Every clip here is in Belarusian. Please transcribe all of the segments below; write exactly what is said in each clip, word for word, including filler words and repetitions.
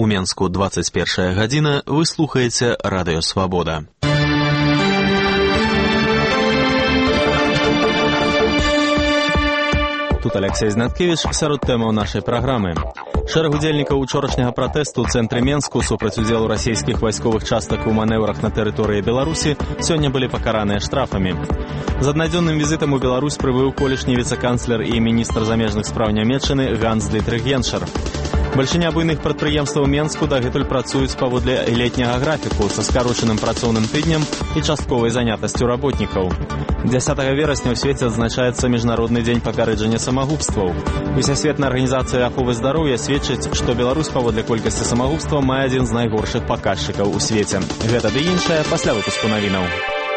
У Менску двадцать первая гадзіна, вы слухаеце Радыё Свабода. Тут Алексей Знаткевич, сярод тэмаў нашай праграмы. Шэраг удзельнікаў учорашняга пратэсту ў цэнтры Менску супраць удзелу расійскіх вайсковых частак у манэўрах на тэрыторыі Беларусі сёння былі пакараныя штрафамі. З аднадзённым візітам у Беларусь прыбыў колішні віцэ-канцлер і міністр замежных спраў Нямецчыны Ганс-Дытрых Геншар. Бальшыня буйных прадпрыемстваў Менску дагэтуль працуюць паводле летняга графіку са скарочаным працоўным тыднем і частковай занятасцю работнікаў. дзясятага верасня ў свеце адзначаецца Міжнародны дзень папярэджання самагубстваў. Усесветная арганізацыя аховы здароўя сведчыць, што Беларусь паводле колькасці самагубстваў мае адзін з найгоршых паказчыкаў у свеце. Гэта ды іншае пасля выпуску навінаў.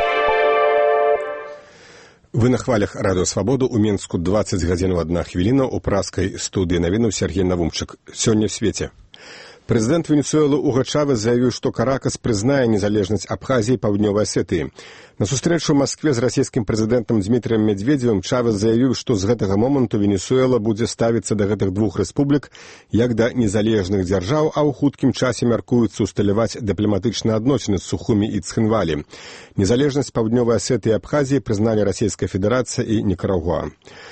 Вы на хвалях Радыё Свабоду. У Менску двадцать гадзін адна хвіліна. У праскай студыі навінаў Сергей Навумчык. Сёння в свеце. Прэзідэнт Венесуэлы Уго Чавес заявіў, што Каракас прызнае незалежнасць Абхазіі і Паўднёвай Асетыі. На сустрэчу ў Маскве з расійскім прэзідэнтам Дмітрыем Медведзевым Чавес заявіў, што з гэтага моманту Венесуэла будзе ставіцца да гэтых двух рэспублік як да незалежных дзяржаў, а ў хуткім часе мяркуецца усталяваць дыпламатычныя адносіны з Сухумі і Цхінвалі. Незалежнасць Паўднёвай Асетыі і Абхазіі прызналі Расійская Федэрацыя і Нікарагуа.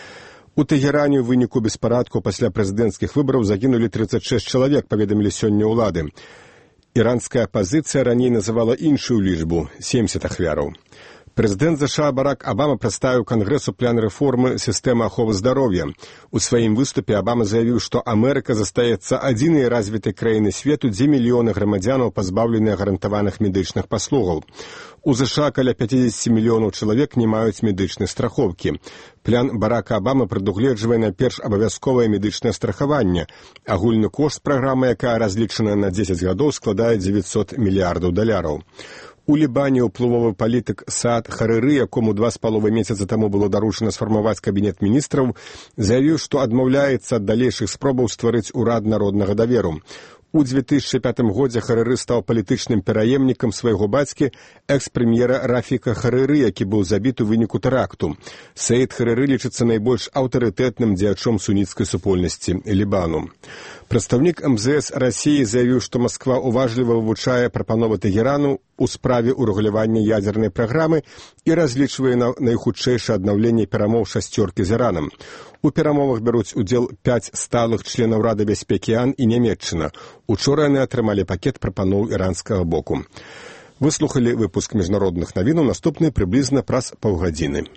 У Тэгеране ў выніку беспарадкаў пасля прэзідэнцкіх выбараў загінулі тридцать шесть чалавек, паведамілі сёння ўлады. Іранская апазіцыя раней называла іншую лічбу – семьдесят ахвяраў. Прэзідэнт ЗША Барак Абама прадставіў Кангрэсу план рэформы сістэмы аховы здароўя. У сваім выступе Абама заявіў, што Амерыка застаецца адзінай развітай краіны свету, дзе мільёны грамадзянаў пазбаўленыя гарантаваных медычных паслугаў. У ЗША каля пятьдесят мільёнаў чалавек не маюць медычнай страхоўкі. План Барака Абама прадугледжвае найперш абавязковае медычнае страхаванне. Агульны кошт праграмы, якая разлічана на дзесяць гадоў, складае девятьсот мільярдаў даляраў. У Лібане ўплывовы палітык Саад Харыры, якому два з паловай месяца таму было даручана сфармаваць кабінет міністраў, заявіў, што адмаўляецца ад далейшых спробаў стварыць урад народнага даверу. У две тысячи пятым годзе Харыры стаў палітычным пераемнікам свайго бацькі, экс-прэм'ера Рафіка Харыры, які быў забіт у выніку тэракту. Саід Харыры лічыцца найбольш аўтарытэтным дзеячом суніцкай супольнасці Лібану. Прадстаўнік эм зэ эс Расіі заявіў, што Масква уважліва вывучае прапановы Тэгерану у справе урэгулявання ядзернай праграмы і разлічвае на найхутчэйшае аднаўленне перамоў шасцёркі з Іранам. У перамовах бяруць удзел пяць сталых членаў Рады бяспекі АН і Нямецчына. Учора яны атрымалі пакет прапаноў іранскага боку. Вы слухалі выпуск міжнародных навінаў, наступны прыблізна праз паўгадзіны.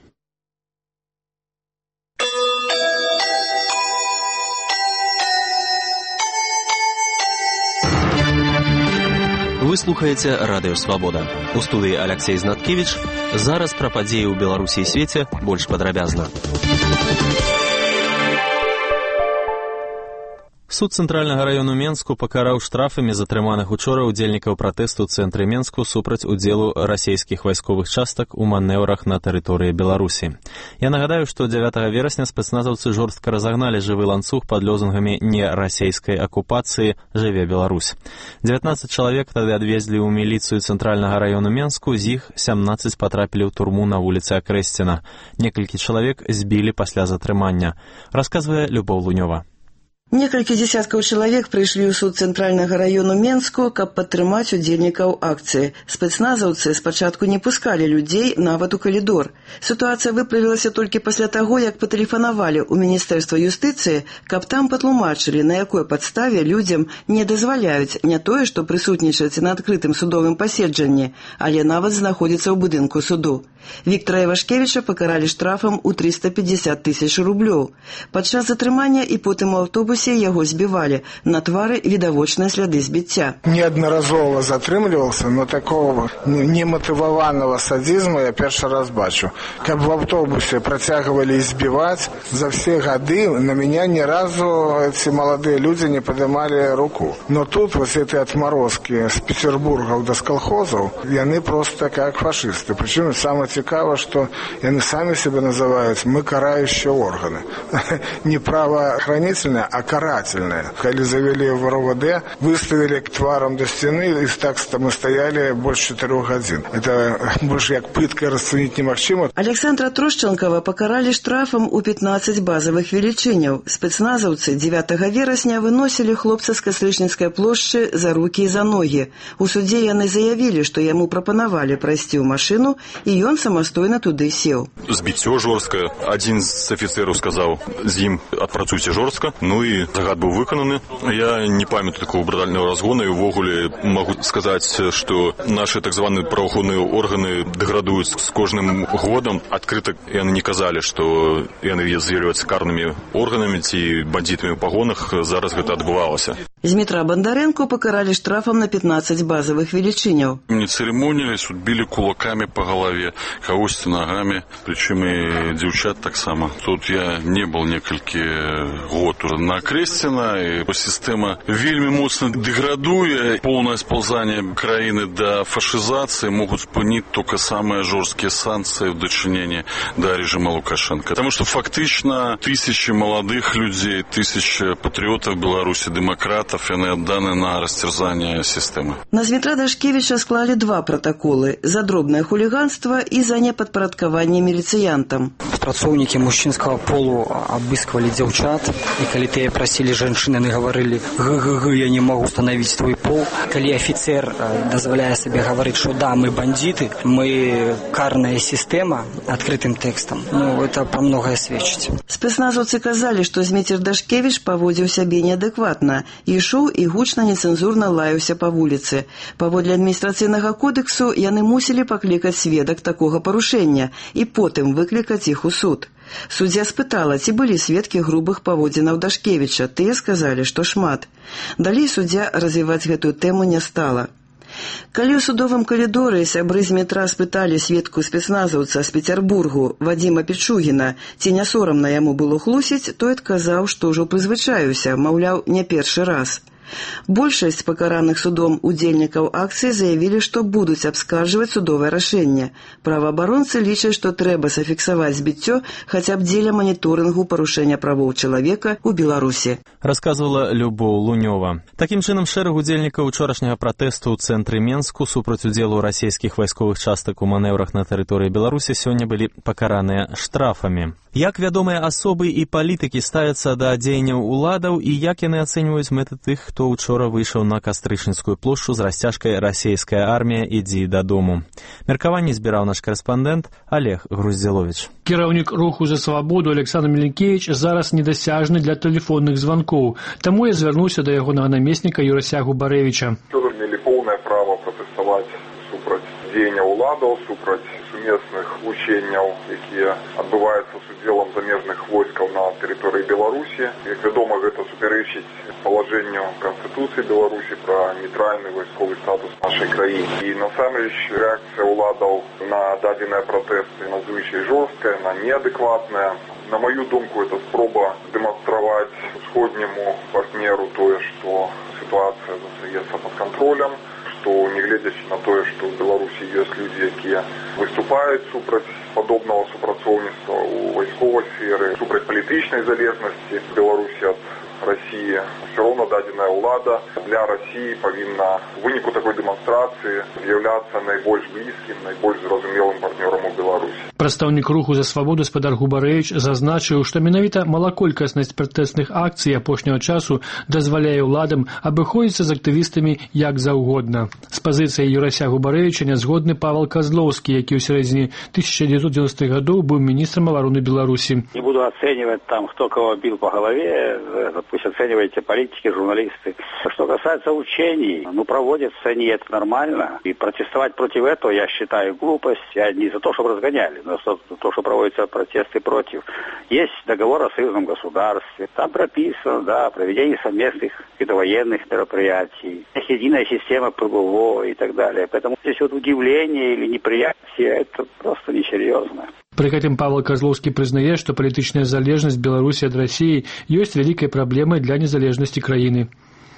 Вы слухаеце Радыё Свабода. У студыі Алексей Знаткевич. Зараз пра падзеі ў Беларусі і свеце больш падрабязна. Суд цэнтральнага раёну Менску пакараў штрафамі затрыманых учора удзельнікаў пратэсту ў цэнтры Менску супраць удзелу расійскіх вайсковых частак у манэўрах на тэрыторыі Беларусі. Я нагадаю, што дзявятага верасня спецназаўцы жорстка разагналі жывы ланцуг пад лозунгамі «Не расійскай акупацыі, жыве Беларусь». дзевятнаццаць чалавек тады адвезлі ў міліцыю цэнтральнага раёну Менску, з іх сямнаццаць патрапілі ў турму на вуліцы Акрэсціна. Некалькі чалавек збілі пасля затрымання. Расказвае Любоў Лунёва. Некалькі дзесяткаў чалавек прыйшлі ў суд цэнтральнага раёну Менску, каб падтрымаць удзельнікаў акцыі. Спецназаўцы спачатку не пускалі людзей нават у калідор. Сітуацыя выправілася толькі пасля таго, як патэлефанавалі ў Міністэрства юстыцыі, каб там патлумачылі, на якой падставе людзям не дазваляюць не тое, што прысутнічаць на адкрытым судовым паседжанні, але нават знаходзіцца ў будынку суду. Віктара Івашкевіча пакаралі штрафам у триста пятьдесят тысяч рублёў. Падчас затрымання і потым у аўтобусе яго збівалі. На твары відавочныя сляды збіцця. Неаднаразова затрымліваўся, но такого нематываванага садизма я першы раз бачу. Каб в аўтобусе працягвалі збіваць, за все гады на меня ни разу эти молодые люди не поднимали руку. Но тут вот эти отморозки с Петербурга до колхозов, яны просто как фашисты. Причем самое цікава, што яны самі себе называюць мы карающие органы. Не правоохранительные, а карательные. Калі завели в эр о вэ дэ, выставили к тварам до стены, и так мы стояли больше четырех гадзін. Это больше як пытка расценить немагчыма. Александра Трушченкова покарали штрафом у пятнадцать базовых величиняў. Спецназаўцы дзевятага верасня выносили хлопца з Каслычніцкай плошчы за руки и за ноги. У суде яны заявили, что ему пропонавали пройсці ў машину, и ён самастойна туды сел. Збіццё жорсткае. Адзін з афіцераў сказаў, з ім адпрацуйце жорстка. Ну і загад быў выкананы. Я не памятаю такого брутального разгона, і ўвогуле могу сказаць, што наши так званыя праваахоўныя органы дэградуюць з кожным годам. Адкрыта яны не казалі, што яны з'яўляюцца карнымі органамі ці бандитамі ў пагонах. Зараз гэта адбывалася. Змітра Бондаренко покарали штрафом на пятнадцать базовых величиняў. Не церемонились, били кулаками по голове, кагосьці ногами, причем и девчат так само. Тут я не был некалькі год накресцена, и система вельмі моцна деградуе. Полное сползание краины до фашизации могут спынить только самые жесткие санкции в дочинении до режима Лукашенко. Потому что фактично тысячи молодых людей, тысячи патриотов Беларуси, демократов, яны отданы на растерзание системы. На Змітра Дашкевича склали два протоколы: за дробное хулиганство и за неподпарадкаванне милициянтам. Працоўнікі мужчынского полу обыскивали девчат, и коли те просили женщин, они говорили: г-г-г, я не могу установить твой пол. Коли офицер, дозволяя себе говорить, что да, мы бандиты, мы карная система, открытым текстом, ну, это про многое сведчыць. Спецназаўцы казали, что Зміцер Дашкевич поводил себя неадекватно, ішоў і гучна нецэнзурна лаяўся па вуліцы. Паводле адміністрацыйнага кодексу яны мусілі паклікаць сведак такога парушэння і потым выклікаць іх у суд. Суддзя спытала, ці былі сведкі грубых паводзінаў Дашкевича. Тыя сказалі, што шмат. Далей суддзя развіваць гэтую тэму не стала. Калі ў судовым калідоры сябры Змітра спыталі сведку спецназаўца з Петербургу Вадзіма Пічугіна, ці не сорамна яму было хлусіць, той адказаў, што ўжо прызвычаюся, маўляў, не першы раз. Большасць пакараных судом удзельнікаў акцыі заявілі, што будуць абскарджваць судовае рашэнне. Праваабаронцы лічаць, што трэба зафіксаваць збіццё хаця б дзеля маніторынгу парушэння правоў чалавека ў Беларусі. Расказвала Любоў Лунёва. Такім чынам, шэраг удзельнікаў учорашняга пратэсту ў цэнтры Менску супраць удзелу расійскіх вайсковых частак у манеўрах на тэрыторыі Беларусі сёння былі пакараныя штрафамі. Як вядомыя асобы і палітыкі ставяцца да дзеянняў уладаў і як яны ацэньваюць мэты тых, хто учора выйшаў на Кастрычніцкую плошчу з расцяжкай «Расейская армія, ідзі дадому». Меркаванне збіраў наш карэспандэнт Олег Груздзяловіч. Кіраўнік руху за свабоду Александр Міленкевіч зараз недасяжны для тэлефонных званкоў, таму я звярнуўся да ягонага намесніка Юрася Губарэвіча. Тоже мелі поўнае права пратэставаць супраць дзеяння ўладаў, супраць сумесных вучэнняў, якія адбываюцца з удзелам замежных войскаў на тэрыторыі Беларусі. Як вядома, гэта супярэчыць палажэнню Канстытуцыі Беларусі пра нейтральны вайсковы статус нашай краіны. І насамрэч рэакцыя ўладаў на дадзеныя пратэсты надзвычай жорсткая, на неадэкватная. На маю думку, это спроба дэманстраваць усходняму партнеру тое, што сітуацыя застаецца пад кантролем, што нягледзячы на тое, што ў Беларусі ёсць людзі, якія выступаюць супраць падобнага супрацоўніцтва ў вайсковай сферы, супраць палітычнай залежнасці Беларусі ад России. Все равно дадзеная ўлада для России павінна в выніку такой дэманстрацыі з'яўляцца найбольш блізкім, найбольш зразумелым партнёрам у Беларусі. Прадстаўнік руху за свабоду спадар Губарэвіч зазначыў, што менавіта малаколькаснасць пратэсных акцый апошняга часу дазваляе ўладам абыходзіцца з актывістамі як заўгодна. З пазіцыяй Юрася Губарэвіча нязгодны Павел Козловскі, які ў сярэдзіне тысяча девятьсот девяностых гадоў быў міністрам обороны Беларусі. Не буду оценивать там, кто кого бил по голове, пусть оцениваете политики, журналисты. Что касается учений, ну, проводятся они, это нормально. И протестовать против этого, я считаю, глупость. Я не за то, чтобы разгоняли, но за то, что проводятся протесты против. Есть договор о союзном государстве. Там прописано, да, проведение совместных каких-то военных мероприятий. Единая система ПВО и так далее. Поэтому здесь вот удивление или неприятие, это просто несерьезно. Пры гэтым Павел Козловскі прызнае, што палітычная залежнасць Беларусі ад Расіі ёсць вялікай праблемай для незалежнасці краіны.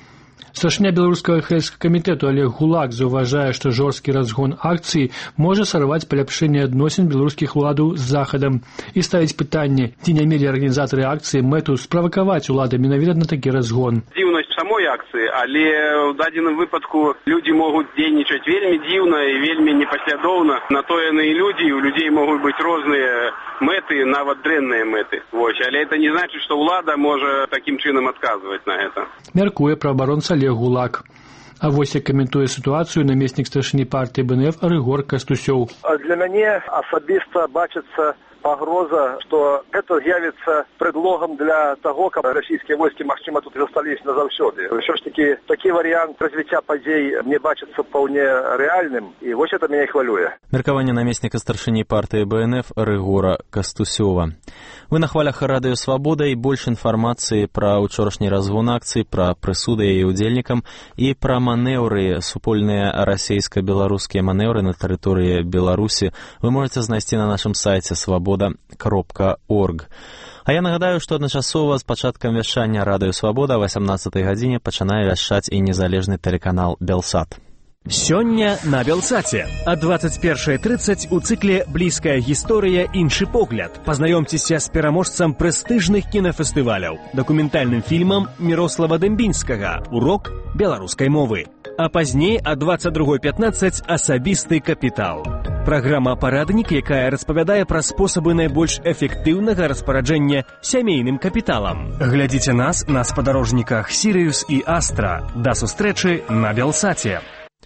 Старшыня беларускага хэсскага камітэту Олег Гулак заўважае, што жорсткі разгон акцыі можа сарваць паляпшэнне адносін беларускіх уладаў з захадам і ставіць пытанне, ці не мелі арганізатары акцыі мэту справакаваць улады менавіта на такі разгон. Дзіўнасць самой акцыі, але ў дадзеным выпадку людзі могуць дзейнічаць вельмі дзіўна і вельмі непаслядоўна. На то яны і людзі, у людзей могуць быць розныя мэты, нават дрэнныя мэты. Вось, але это не значыць, што ўлада можа такім чынам адказваць на гэта. Мяркуе праабаронца Олег Гулак. А вось як каментуе сітуацыю намеснік старшыні партыі Б Н Ф Рыгор Кастусёў. Для мяне асабіста бачыцца пагроза, што гэта з'явіцца предлогам для таго, каб расійскія войскі, магчыма, тут засталіся назаўсёды. Ўсё ж такі такі варыянт развіцця падзей мне бачыцца вполне рэальным, і вось это мяне хвалюе. Меркаванне намесніка старшыні партыі Б Н Ф Рыгора Кастусёва. Вы на хвалях радыё Свабода і больш інфармацыі пра ўчорашні разгон акцыі, пра прысуды яе ўдзельнікам і пра манеўры, супольныя расійска-беларускія манеўры на тэрыторыі Беларусі вы можаце знайсці на нашым сайце свабода кропка орг. А я нагадаю, што адначасова з пачаткам вяшчання радыё Свабода о васямнаццатай гадзіне пачынае вяшчаць і незалежны тэлеканал Белсат. Сёння на Белсаце. А двадцать первая тридцать у цыкле «Блізкая гісторыя. Іншы погляд». Пазнаёмцеся з пераможцам прэстыжных кінафестываляў, дакументальным фільмам Мірослава Дэмбінскага «Урок беларускай мовы». А пазней а двадцать два пятнадцать асабісты капітал. Праграма «Параднік», якая распавядае пра спосабы найбольш эфектыўнага распараджэння сямейным капіталам. Глядзіце нас на спадарожніках «Сірыус» і «Астра». Да сустрэчы на Белсаце.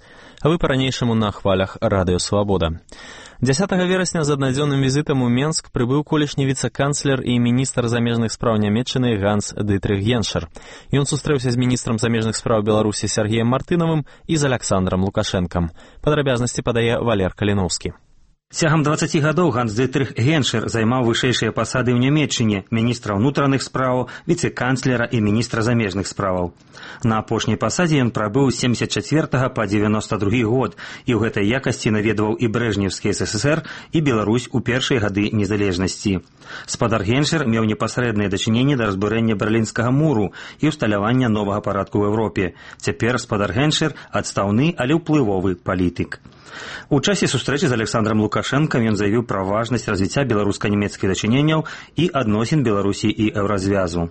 А вы па-ранейшаму на хвалях радыё Свабода. дзясятага верасня з аднадзённым візітам у Менск прыбыў колішні віцэ-канцлер і міністр замежных спраў Нямецчыны Ганс Дытрых Геншер. Ён сустрэўся з міністрам замежных спраў Беларусі Сергеем Мартынавым і з Аляксандрам Лукашэнкам. Падрабязнасці падае Валер Каліноўскі. Цягам дваццаці гадоў Ганс Дытрых Геншер займаў вышэйшыя пасады ў Нямецчыне, міністра ўнутраных спраў, віцэ-канцлера і міністра замежных справаў. На апошняй пасадзе ён прабыў з семдзесят чацвёртага па дзевяноста другі год і ў гэтай якасці наведваў і Брэжнеўскі эс эс эс эр і Беларусь у першыя гады незалежнасці. Спадар Геншер меў непасрэднае дачыненне да разбурэння Берлінскага муру і ўсталявання новага парадку ў Еўропе. Цяпер спадар Геншер адстаўны, але ўплывовы палітык. У часе сустрэчы з Александром Лукашэнкам ён заявіў пра важнасць развіцця беларуска-нямецкіх дачыненняў і адносін Беларусі і Еўразвязу.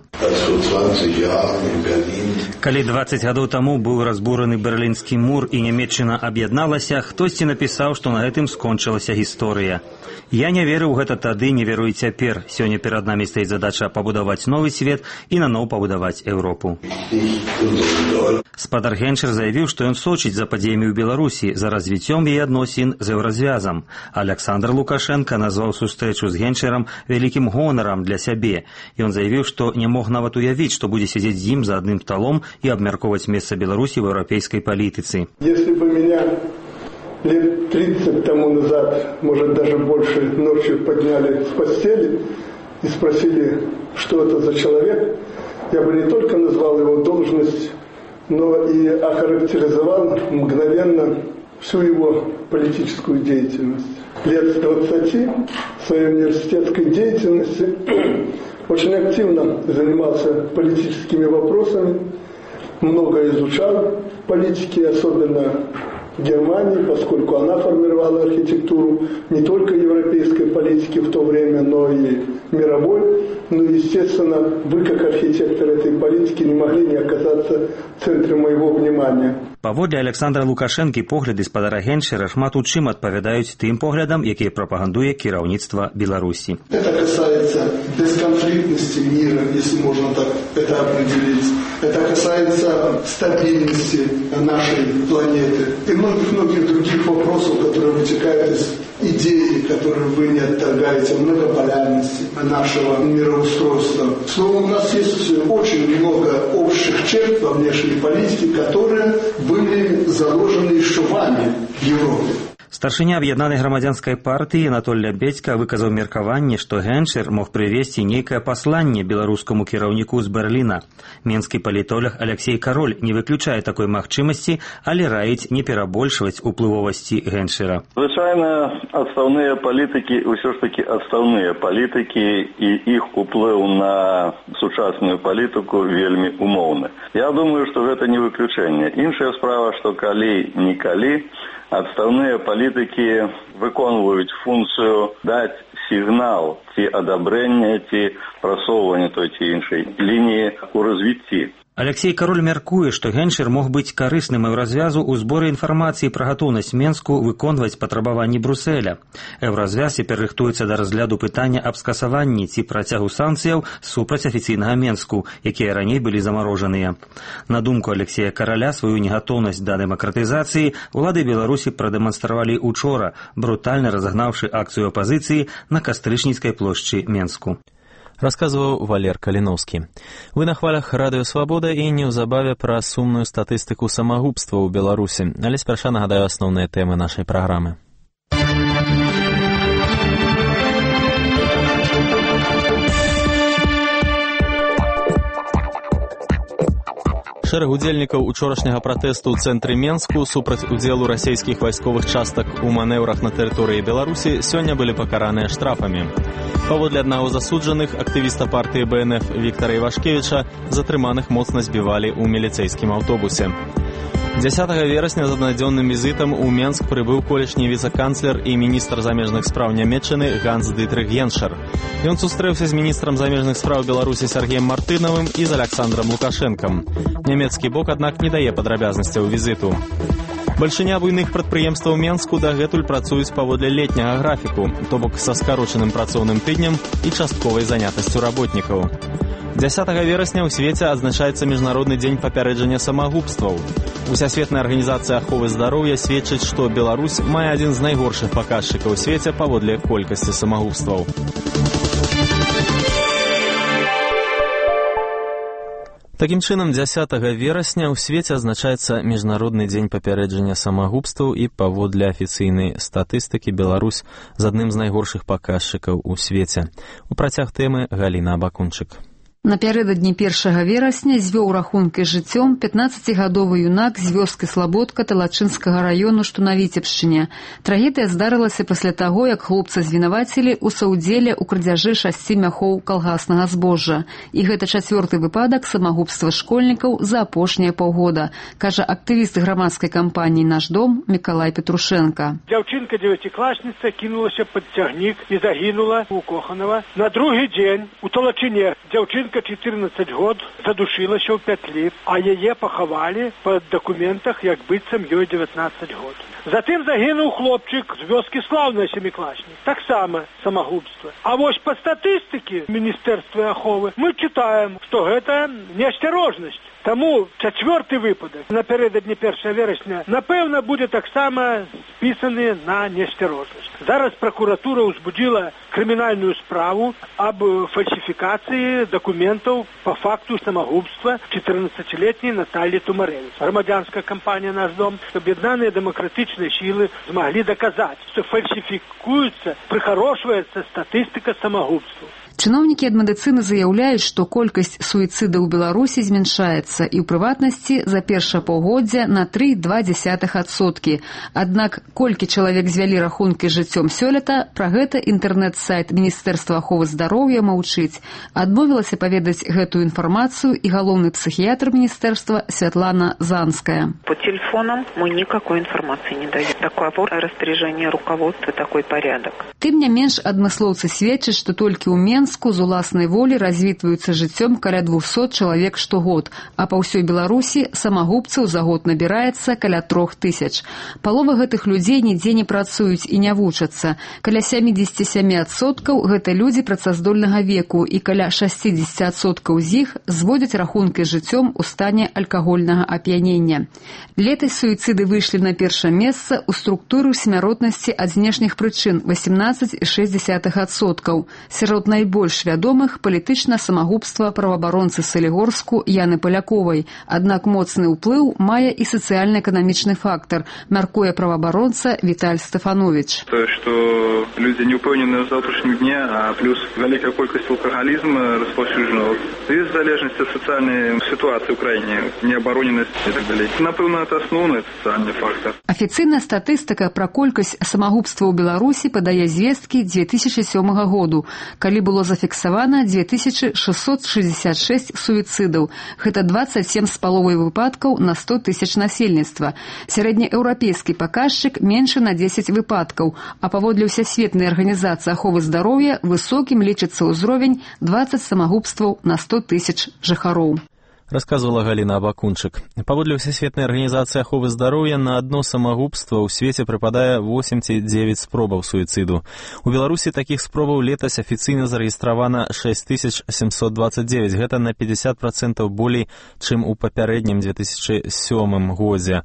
Калі дваццаць гадоў таму быў разбураны Берлінскі мур і Нямецчына аб'ядналася, хтосьці напісаў, што на гэтым скончылася гісторыя. Я не верыў у гэта тады, не верую і цяпер. Сёння перад намі стаіць задача пабудаваць новы свет і наноў пабудаваць Еўропу. Спадар Геншер заявіў, што ён сочыць за падзеямі ў Беларусі, за развіццём яе адносін з Еўразвязам. Александр Лукашенко назваў сустрэчу з Геншерам вялікім гонарам для сябе. Ён заявіў, што не мог нават уявіць, што будзе сядзець з ім за адным сталом і абмяркоўваць месца Беларусі ў еўрапейскай палітыцы. Если бы меня лет тридцать тому назад, может даже больше, ночью подняли с постели и спросили, что это за человек, я бы не только назвал его должность, но и охарактеризовал мгновенно всю его политическую деятельность. Лет с двадцати в своей университетской деятельности очень активно занимался политическими вопросами, много изучал политики, особенно в Германии, поскольку она формировала архитектуру не только европейской политики в то время, но и мировой. Ну, естественно, вы, как архитектор этой политики, не могли не оказаться в центре моего внимания. Паводле Александра Лукашэнкі погляды спадара Геншера шмат у чым адпавядаюць тым поглядам, якія прапагандуе кіраўніцтва Беларусі. Это касается бесконфликтности мира, если можно так это определить. Это касается стабильности нашей планеты и многих-многих других вопросов, которые вытекают из идеи, которые вы не отторгаете, многополярности нашего мироустройства. Словом, у нас есть очень много общих черт во внешней политике, которые были заложены еще вами в Европе. Старшыня аб'яднанай грамадзянскай партыі Анатоль Лябедзька выказаў меркаванне, што Геншер мог прывесці нейкае пасланне беларускаму кіраўніку з Берліна. Менскі палітолог Алексей Кароль не выключае такой магчымасці, але раіць не перабольшваць уплывовасці Геншера. Звычайна, адстаўныя палітыкі ўсё ж такі адстаўныя палітыкі, і іх уплыў на сучасную палітыку вельмі умоўны. Я думаю, што гэта не выключэнне. Іншая справа, што калі-нікалі адстаўныя палітыкі выконваюць функцыю даць сігнал ці адабрэння, ці прасоўвання той ці іншай лініі ў развіцці. Алексей Кароль мяркуе, што Геншер мог быць карысным еўразвязу ў зборы інфармацыі пра гатоўнасць Менску выконваць патрабаванні Бруселя. Еўразвяз цяпер рыхтуецца да разгляду пытання аб скасаванні ці працягу санкцыяў супраць афіцыйнага Менску, якія раней былі замарожаныя. На думку Алексея Караля, сваю негатоўнасць да дэмакратызацыі улады Беларусі прадэманстравалі учора, брутальна разагнаўшы акцыю апазіцыі на Кастрычніцкай плошчы Менску. Расказваў Валер Каліноўскі. Вы на хвалях Радыё Свабода і неўзабаве пра сумную статыстыку самагубства ў Беларусі. Але спярша нагадаю асноўныя тэмы нашай праграмы. Шэраг удзельнікаў учорашняга пратэсту ў цэнтры Менску супраць удзелу расійскіх вайсковых частак у манеўрах на тэрыторыі Беларусі сёння былі пакараныя штрафамі. Паводле аднаго з асуджаных, актывіста партыі Бэ Эн Эф Віктара Івашкевіча, затрыманых моцна збівалі ў міліцэйскім аўтобусе. дзясятага верасня з аднадзённым візітам у Менск прыбыў колішні віцэ-канцлер і міністр замежных спраў Нямецчыны Ганс-Дытрых Геншер. Ён сустрэўся з міністрам замежных спраў Беларусі Сергеем Мартынавым і з Аляксандрам Лукашэнкам. Нямецкі бок, аднак, не дае падрабязнасцяў візіту. Бальшыня буйных прадпрыемстваў Менску дагэтуль працуюць паводле летняга графіку, то бок са скарочаным працоўным тыднем і частковай занятасцю работнікаў. дзясятага верасня ў свеце адзначаецца Міжнародны дзень папярэджання самагубстваў. Усесветная арганізацыя аховы здароўя сведчыць, што Беларусь мае адзін з найгоршых паказчыкаў у свеце паводле колькасці самагубстваў. Такім чынам, дзясятага верасня ў свеце адзначаецца Міжнародны дзень папярэджання самагубстваў, і паводле афіцыйнай статыстыкі Беларусь з адным з найгоршых паказчыкаў у свеце. У працяг тэмы Галіна Абакунчык. Напярэдадні першага верасня звёў рахункі з жыццём пятнаццацігадовы юнак з вёскі Слабодка Талачынскага раёну, што на Віцебшчыне. Трагедыя здарылася пасля таго, як хлопца звінавацілі ў саўдзеле ў крадзяжы шасці мяхоў калгаснага збожжа. І гэта чацвёрты выпадак самагубства школьнікаў за апошнія паўгода, кажа актывіст грамадскай кампаніі «Наш дом» Мікалай Петрушенка. Дзяўчынка дзевяцікласніца кінулася пад цягнік і загінула у Коханова. На другі дзень у Талачыне дзяўчынка чатырнаццаць год задушылася ў пятлі, а яе пахавалі па дакументах, як быццам ёй дзевятнаццаць год. Затым загінуў хлопчык з вёскі Слаўная, сямікласнік. Таксама самагубства. А вось па статыстыкі Міністэрства аховы мы чытаем, што гэта неасцярожнасць. Таму чацвёрты выпадак напярэдадні першага верасня, напэўна, будзе таксама спісаны на неасцярожнасць. Зараз пракуратура ўзбудзіла крымінальную справу аб фальсіфікацыі дакументаў па факту самагубства чатырнаццацілетняй Наталлі Тумарэвіч. Грамадзянская кампанія «Наш дом», аб'яднаныя дэмакратычныя сілы змаглі даказаць, што фальсіфікуецца, прыхарошваецца статыстыка самагубстваў. Чыноўнікі ад медыцыны заяўляюць, што колькасць суіцыдаў у Беларусі змяншаецца і ў прыватнасці за першае паўгоддзя на тры цэлых два дзесятых адсоткі. Аднак колькі чалавек звялі рахункі з жыццём сёлета, пра гэта інтэрнэт-сайт Міністэрства аховы здароўя маўчыць. Адмовілася паведаць гэтую інфармацыю і галоўны псіхіятр міністэрства Святлана Занская. По телефонам мы никакой информации не даем. Такое распоряжение руководства, такой порядок. Тым не менш, адмыслоўцы сведчаць, што толькі ў Менску з уласнай волі развітваюцца жыццём каля двухсот чалавек штогод, а па ўсёй Беларусі самагубцаў за год набіраецца каля трох тысяч. Палова гэтых людзей нідзе не працуюць і не вучацца. Каля сямдзесят сем адсоткаў гэта людзі працаздольнага веку, і каля шэсцьдзесят адсоткаў з іх зводзяць рахункі з жыццём у стане алкагольнага ап'янення. Летась суіцыды выйшлі на першае месца ў структуры смяротнасці ад знешніх прычын — восемнадцать цэлых шэсць десятых адсоткаў. Сярод найбольш найбольш вядомых палітычна самагубства праваабаронцы Салігорску Яны Паляковай. Аднак моцны ўплыў мае і сацыяльна-эканамічны фактар, мяркуе праваабаронца Віталь Стефанович. То, что люди не упэўнены ў заўтрашнім дне, а плюс вялікая колькасць алкагалізма распаўсюджана. Есть залежнасць ад сацыяльнай сітуацыі ў краіне, неабароненасць і так далей. Напэўна, это асноўны сацыяльны фактар. Афіцыйная статыстыка пра колькасць самагубства ў Беларусі падае звесткі две тысячи сёмага году, калі было зафіксавана две тысячи шестьсот шестьдесят шесть суіцыдаў. Гэта двадцать семь з паловай выпадкаў на сто тысяч насельніцтва. Сярэднееўрапейскі паказчык меншы на десять выпадкаў, а паводле Всесветнай арганізацыі аховы здароўя высокім лічыцца ўзровень двадцать самагубстваў на сто тысяч жыхароў. Рассказывала Галина Абакунчык. Паводле Всесветнай арганізацыі аховы здароўя на одно самагубства ў свеце прыпадае восемь ці девять спробаў суіцыду. У Беларусі такіх спробаў летась афіцыйна зарэгістравана шесть тысяч семьсот двадцать девять. Гэта на пятьдесят процентов болей, чым у папярэднім две тысячи сёмым годзе.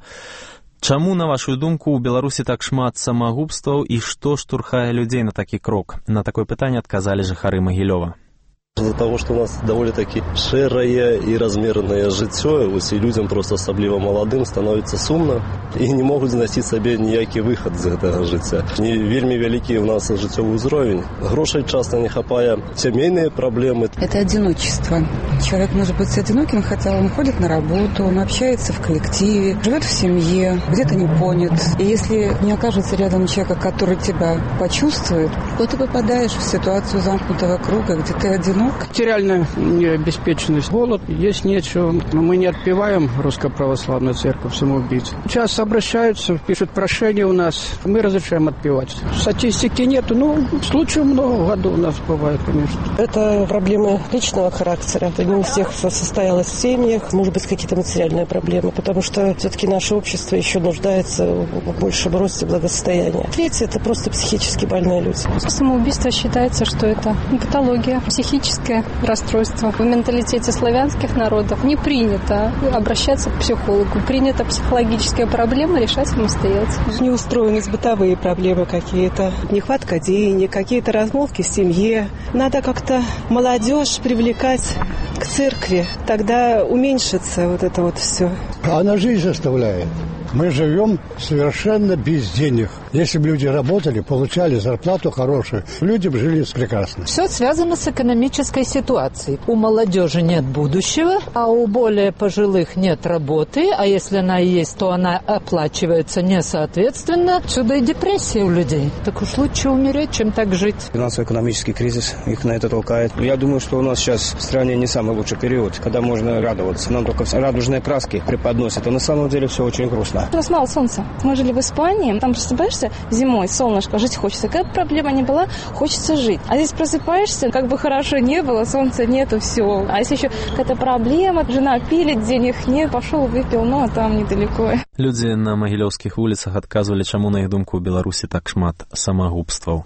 Чаму, на вашу думку, у Беларусі так шмат самагубстваў і што штурхае людзей на такі крок? На такое пытанне адказалі жыхары Магілёва. Из-за того, что у нас довольно-таки шэрае и размеренное жыццё, и людям просто особливо молодым становится сумно и не могут знайсці сабе ніякі выход з гэтага жыцця. Не вельмі вялікі у нас жыццёвы ўзровень. Грошай часто не хапае, семейные проблемы. Это одиночество. Человек может быть одиноким, хотя он ходит на работу, он общается в коллективе, живет в семье, где-то не понят. И если не окажется рядом человека, который тебя почувствует, то ты попадаешь в ситуацию замкнутого круга, где ты одинок. Материальная необеспеченность, голод, есть нечего. Мы не отпеваем Русско-православную церковь самоубийц. Часто обращаются, пишут прошения у нас. Мы разрешаем отпевать. Статистики нету, но случаев много в году у нас бывает, конечно. Это проблемы личного характера. Не у всех состоялось в семьях, может быть, какие-то материальные проблемы, потому что все-таки наше общество еще нуждается в большем росте благосостояния. Третье – это просто психически больные люди. Самоубийство считается, что это патология, психическая расстройство. В менталитете славянских народов не принято обращаться к психологу. Принято психологические проблемы решать самостоятельно. Неустроенность, бытовые проблемы какие-то, нехватка денег, какие-то размолвки в семье. Надо как-то молодежь привлекать к церкви. Тогда уменьшится вот это вот все. Она жизнь заставляет. Мы живем совершенно без денег. Если бы люди работали, получали зарплату хорошую, люди бы жили прекрасно. Все связано с экономической ситуацией. У молодежи нет будущего, а у более пожилых нет работы, а если она и есть, то она оплачивается несоответственно. Отсюда и депрессия у людей. Так уж лучше умереть, чем так жить. Финансово-экономический кризис их на это толкает. Я думаю, что у нас сейчас в стране не самый лучший период, когда можно радоваться. Нам только радужные краски преподносят, а на самом деле все очень грустно. У нас мало солнца. Мы жили в Испании, там просыпаешься зимой, солнышко, жить хочется. Какая бы проблема ни была, хочется жить. А здесь просыпаешься, как бы хорошо не было, солнца нету, все. А если еще какая-то проблема, жена пилит, денег нет, пошел, выпил, ну а там недалеко. Людзі на магілёўскіх вуліцах адказвалі, чаму, на іх думку, у Беларусі так шмат самагубстваў.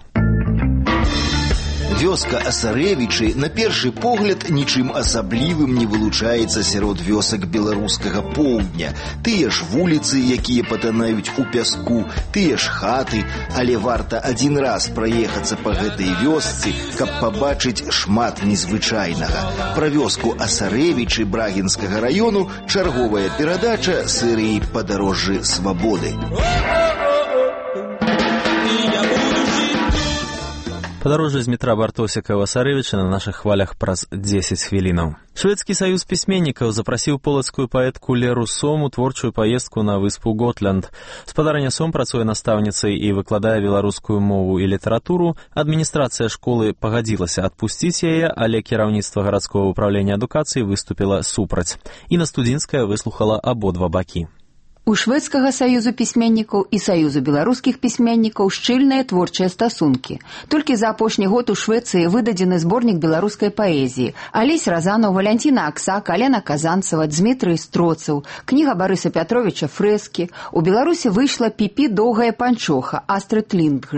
Вёска Асарэвічы на першы погляд нічым асаблівым не вылучаецца сярод вёсак беларускага поўдня. Тыя ж вуліцы, якія патанаюць у пяску, тыя ж хаты, але варта адзін раз праехацца па гэтай вёсцы, каб пабачыць шмат незвычайнага. Пра вёску Асарэвічы Брагінскага раёну чарговая перадача серыі «Падарожжы свабоды». Падарожжа з метра Бартосіка ў Асарэвічы на нашых хвалях праз дзесяць хвілінаў. Шведскі саюз пісьменнікаў запрасіў полацкую паэтку Леру Сом у творчую паездку на выспу Готлянд. Спадарня Сом працуе настаўніцай і выкладае беларускую мову і літаратуру. Адміністрацыя школы пагадзілася адпусціць яе, але кіраўніцтва гарадскога ўпраўлення адукацыі выступіла супраць. Інна Студзінская выслухала абодва бакі. У шведскага саюзу пісьменнікаў і саюзу беларускіх пісьменнікаў шчыльныя творчыя стасункі. Толькі за апошні год у Швецыі выдадзены зборнік беларускай паэзіі. Алесь Разанаў, Валянціна Аксак, Алена Казанцева, Дзмітрый Строцаў, кніга Барыса Пятровіча «Фрэскі». У Беларусі выйшла «Піпі доўгая панчоха» Астрид Линдгрен.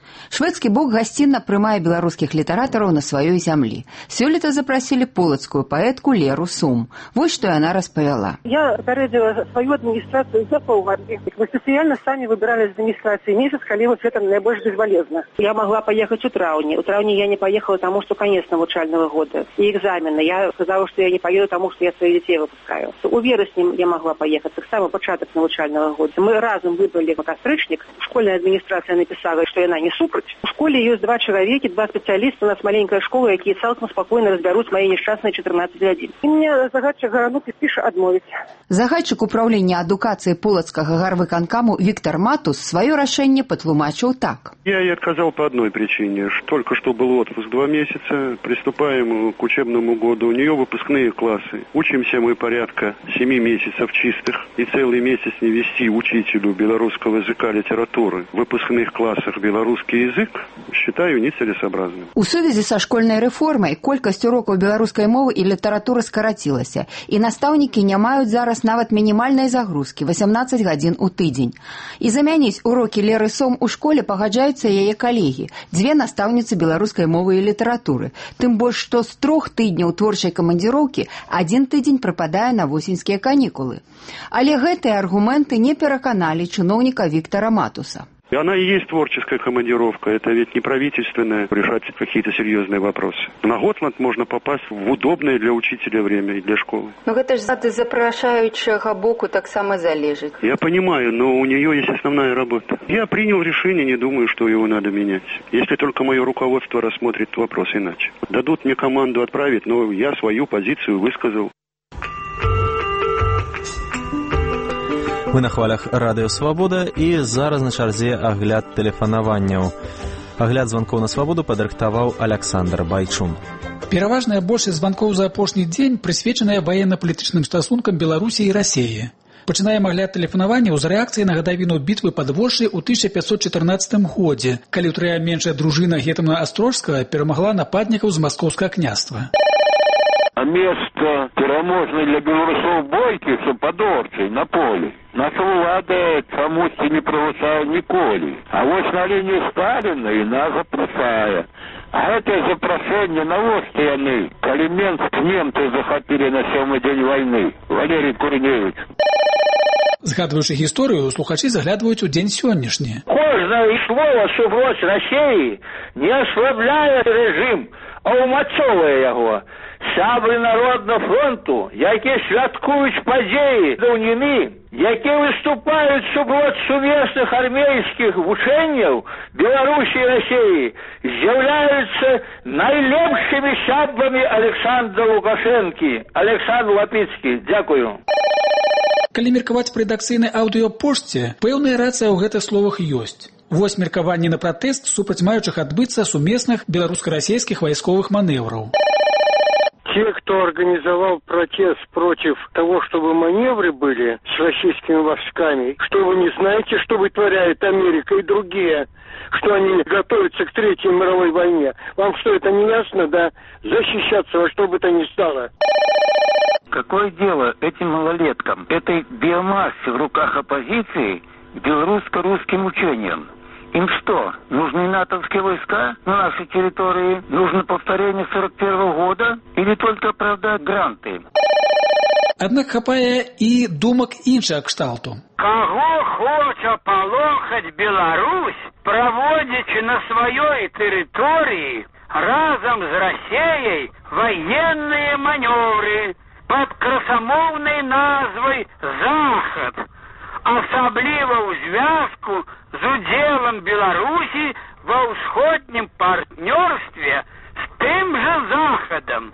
Шведскі бок гасцінна прымае беларускіх літаратараў на сваёй зямлі. Сёлета запрасілі полацкую паэтку Леру Сум. Вось што яна распавяла. Я попередила свою администрацию за полгода. Мы специально сами выбирали из администрации месяц, когда вот это наибольш безболезненно. Я могла поехать у трауни. У трауни я не поехала, потому что конец навучального года. И экзамены. Я сказала, что я не поеду, потому что я своих детей выпускаю. У вересня я могла поехать. Так само початок навучального года. Мы разом выбрали кастрычник. Школьная администрация написала, что она не супраць. У школе есть два человека, два специалиста. У нас маленькая школа, якія цалкам спокойно разберут мои несчастные четырнадцать гадзін. И мне загадчик Гаранук пише отмовить. Загадчик управления адукации Полацкага гарвыканкаму Виктор Матус свое рашэнне патлумачыў так. Я ей отказал по одной причине. Только что был отпуск два месяца. Приступаем к учебному году. У нее выпускные классы. Учимся мы порядка семи месяцев чистых. И целый месяц не вести учителю белорусского языка литературы в выпускных классах белорусский язык считаю нецелесообразным. У сувязі са школьнай рэформай колькасць урокаў беларускай мовы і літаратуры скарацілася, і настаўнікі не маюць зараз нават мінімальнай загрузкі восемнадцать гадзін у тыдзень. І замяніць урокі Леры Сом у школе пагаджаюцца яе калегі, дзве настаўніцы беларускай мовы і літаратуры. Тым больш, што з трох тыдняў творчай камандзіроўкі адзін тыдзень прыпадае на восеньскія канікулы. Але гэтыя аргументы не пераканалі чыноўніка Виктора Матуса. И она и есть творческая командировка. Это ведь не правительственное решать какие-то серьезные вопросы. На Готланд можно попасть в удобное для учителя время и для школы. Но это же от запрашаючага боку так само залежит. Я понимаю, но у нее есть основная работа. Я принял решение, не думаю, что его надо менять. Если только мое руководство рассмотрит вопрос иначе. Дадут мне команду отправить, но я свою позицию высказал. Мы на хвалях радыё Свабода і зараз на чарзе агляд тэлефанаванняў. Агляд званкоў на Свабоду падрыхтаваў Александр Байчун. Пераважная большасць званкоў за апошні дзень прысвечаная ваенна-палітычным стасункам Беларусі і Расіі. Пачынаем агляд тэлефанаванняў з рэакцыі на гадавіну бітвы пад Воршай у тысяча пятьсот четырнадцатым годзе, калі ўтрая меншая дружына гетмана Астрожскага перамагла нападнікаў з маскоўскага княства. А место пераможнай для беларусоў бойкі супадорчай на полі наша ўлада чамусьці не прывучае ніколі. А вось на лінію Сталіна і нас запрашае. А гэтае запрашэнне навошта яны, калі Менск немцы захапілі на сёмы дзень вайны? Валерий Курневич. Згадваючы гісторыю, слухачы заглядваюць у дзень сённяшні. Кожнае слова супроць Расіі не аслабляе рэжым, а ўмацоўвае яго. Сябры Народного фронту, які святкуюць падзеі даўніны, які выступаюць супроць сумесных армейскіх вучэнняў Беларусі і Расіі, з'яўляюцца найлепшымі сябрамі Александра Лукашэнкі. Александр Лапіцкі, дзякую. Калі меркаваць па рэдакцыйнай аўдыёпошце, пэўная рацыя ў гэтых словах ёсць. Вось меркаванне на пратэст супраць маючых адбыцца сумесных беларуска-расійскіх вайсковых маневраў. Те, кто организовал протест против того, чтобы маневры были с российскими войсками, что вы не знаете, что вытворяет Америка и другие, что они готовятся к Третьей мировой войне. Вам что, это не ясно, да? Защищаться во что бы то ни стало. Какое дело этим малолеткам, этой биомассе в руках оппозиции, белорусско-русским учениям? Им что, нужны натовские войска на нашей территории? Нужно повторение сорок первого года? Или только оправдать гранты? Аднак хапае і думак іншага кшталту. Кого хоча палохаць Беларусь, праводзячы на сваёй тэрыторыі разам з Расіяй военные манёвры под красамоўнай назвай «Захад», асабліва ў звязку з удзелам Беларусі ва ўсходнім партнёрстве з тым жа Захадам.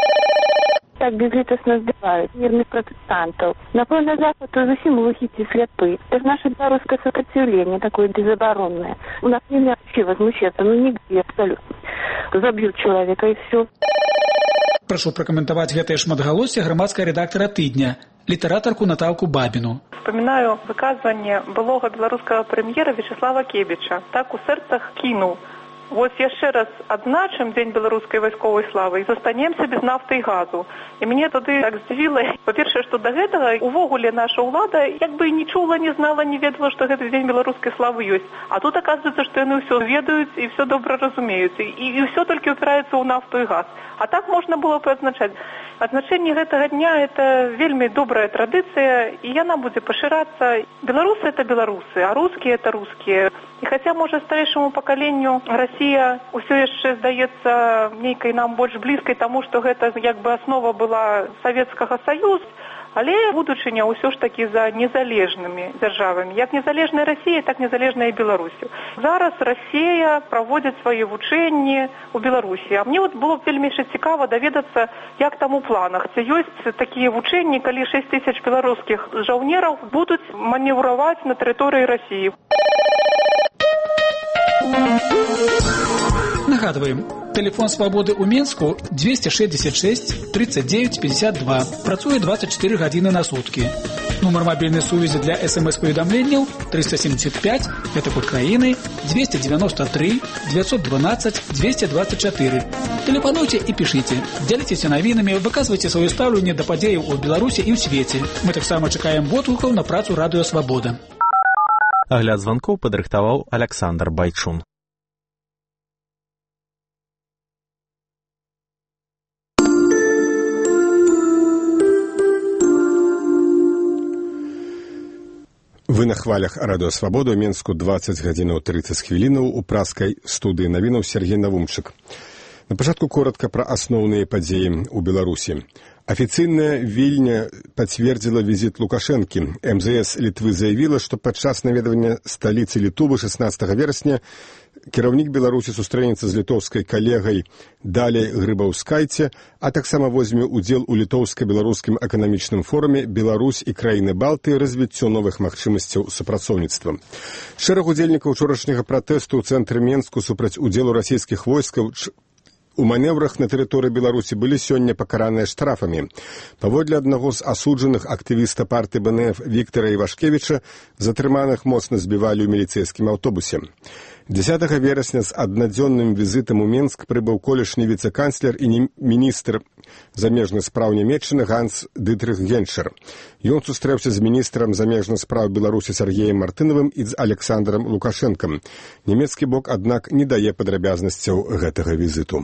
Так безлітасна збіваюць мірных протестантаў. Напэўна, Захад зусім глухі ці сляпы. Это же наше беларускае сопротивление такое безоборонное. У нас нельзя вообще возмущаться, ну нигде абсолютно. Забьют человека и все. Прашу пракаментаваць гэтае шматгалоссе грамадская рэдактара «Тыдня», літаратарку Наталку Бабіну. Вспоминаю выказванне былога беларускага прэм'ера Вячеслава Кебіча. Так у сэрцах кінуў Вот яшчэ раз адзначым Дзень беларускай вайсковай славы і застанемся без нафты і газу. І мне тады так здзівіла, па-першае, што да гэтага увогуле наша ўлада як бы не чула, не знала, не ведала, што гэты Дзень беларускай славы ёсць. А тут аказваецца, што яны ўсё ведаюць і ўсё добра разумеюць. І, і ўсё толькі ўпіраецца ў нафту і газ. А так можна было б адзначаць. Адзначэнне гэтага дня – это вельмі добрая традыцыя, і яна будзе пашырацца. Беларусы – это беларусы, а рускія – это рускія. І хаця, можа, старэйшаму пакаленню Расія ўсё яшчэ здаецца нейкай нам больш блізкай, таму што гэта як бы аснова была Савецкага Саюза, але будучыня ўсё ж такі за незалежнымі дзяржавамі. Як незалежная Расія, так незалежная і Беларусь. Зараз Расія праводзіць свае вучэнні ў Беларусі. А мне вот было б вельмі цікава даведацца, як там у планах. Ці ёсць такія вучэнні, калі шэсць тысяч беларускіх жаўнераў будуць маневраваць на тэрыторыі Расіі. Нагадываем, телефон свободы у Менску двести шестьдесят шесть тридцать девять пятьдесят два. Працуе двадцать четыре гадзіны на сутки. Номер мобильной связи для смс-поведомлений триста семьдесят пять, это код краины, двести девяносто три девятьсот двенадцать двести двадцать четыре. Телефонуйте и пишите. Делитесь новинами, выказывайте свое ставление до подеев у Беларуси и в свете. Мы так само чекаем водгуков на працу Радио Свобода. Агляд звонков падрыхтаваў Александр Байчун. Вы на хвалях Радио Свобода, у Менску двадцать гадзінаў тридцать хвілінаў, у праскай студыі навінаў Сергей Навумчык. На пачатку коротка пра асноўныя падзеі ў Беларусі. Афіцыйная Вільня пацвердзіла візіт Лукашэнкі. эм зэ эс Літвы заявіла, што падчас наведвання сталіцы Літвы шэснаццатага верасня кіраўнік Беларусі сустрэнецца з літоўскай калегай Даляй Грыбаўскайце, а таксама возьме ўдзел у літоўска-беларускім эканамічным форуме «Беларусь і краіны Балтыі. Развіццё новых магчымасцяў супрацоўніцтва». Шэраг удзельнікаў учорашняга пратэсту ў цэнтры Менску супраць удзелу расійскіх войскаў у маневрах на тэрыторыі Беларусі былі сёння пакараныя штрафамі. Паводле аднаго з асуджаных актывіста партыі бэ эн эф Віктара Івашкевіча, затрыманых моцна збівалі ў міліцэйскім аўтобусе. дзесятага верасня з аднадзённым візітам у Менск прыбыў колішні віцэ-канцлер і міністр замежных спраў Нямецчыны Ганс Дытрых Геншер. Ён сустрэўся з міністрам замежных спраў Беларусі Сергеем Мартынавым і з Александром Лукашэнкам. Нямецкі бок, аднак, не дае падрабязнасцяў гэтага візіту.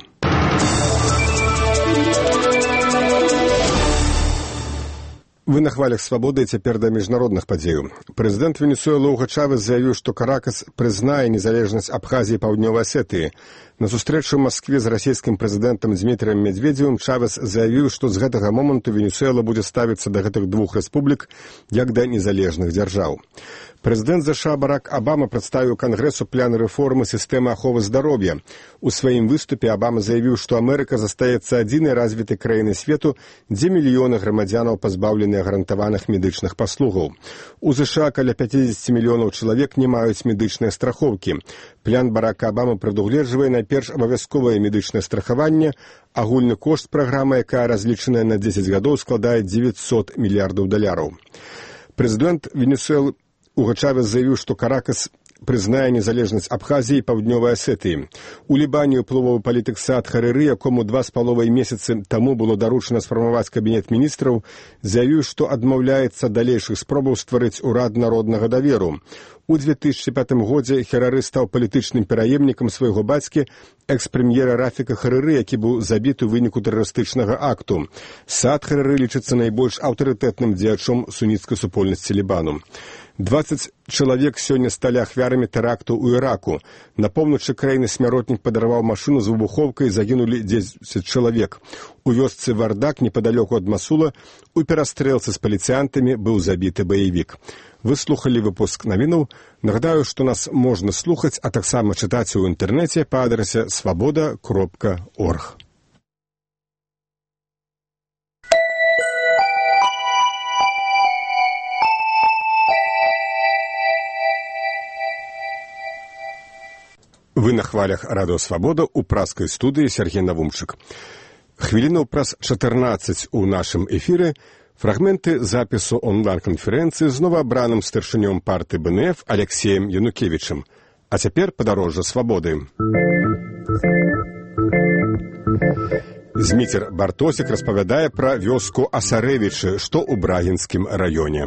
Вы на хвалях свабоды, цяпер да міжнародных падзеяў. Прэзідэнт Венесуэлы Уго Чавес заявіў, што Каракас прызнае незалежнасць Абхазіі і Паўднёвай Асетыі. На сустрэчу ў Маскве з расійскім прэзідэнтам Дмітрыем Медведзевым Чавес заявіў, што з гэтага моманту Венесуэла будзе ставіцца да гэтых двух рэспублік як да незалежных дзяржаў. Прэзідэнт ЗША Барак Абама прадставіў Кангрэсу план рэформы сістэмы аховы здароўя. У сваім выступе Абама заявіў, што Амерыка застаецца адзінай развітай краінай свету, дзе мільёны грамадзянаў пазбаўленыя гарантаваных медычных паслугаў. У ЗША каля пяцьдзесят мільёнаў чалавек не маюць медычнай страхоўкі. План Барака Абама прадугледжвае найперш абавязковае медычнае страхаванне. Агульны кошт праграмы, якая разлічаная на дзесяць гадоў, складае дзевяцьсот мільярдаў даляраў. Прэзідэнт Венесуэлы Уго Чавес заявіў, што Каракас прызнае незалежнасць Абхазіі і Паўднёвай Асетыі. У Лібане ўплывовы палітык Саад Харыры, якому два з паловай месяцы таму было даручана сфармаваць кабінет міністраў, заявіў, што адмаўляецца далейшых спробаў стварыць урад народнага даверу. У две тысячи пятым годзе Харыры стаў палітычным пераемнікам свайго бацькі, экс-прэм'ера Рафіка Харыры, які быў забіты ў выніку тэрарыстычнага акту. Саад Харыры лічыцца найбольш аўтарытэтным дзеячом суніцкай супольнасці Лібану. двадцать чалавек сёння сталі ахвярамі тэракту ў Іраку. На поўначы краіны смяротнік падарваў машыну з выбухоўкай, загінулі дзесяць чалавек. У вёсцы Вардак, непадалёку ад Масула, у перастрэлцы з паліцыянтамі быў забіты баевік. Вы слухалі выпуск навінаў. Нагадаю, што нас можна слухаць, а таксама чытаць у інтэрнэце па адрасе свабода кропка орг. Вы на хвалях Радио Свобода, у праскай студыі Сергей Навумчык. Хвілінаў праз чатырнаццаць у нашым эфіры фрагменты запісу онлайн-канферэнцыі з новаабраным старшынём партыі бэ эн эф Алексеем Янукевічам. А цяпер падарожжа свабоды. Зміцер Бартосік распавядае пра вёску Асарэвічы, што ў Брагінскім раёне.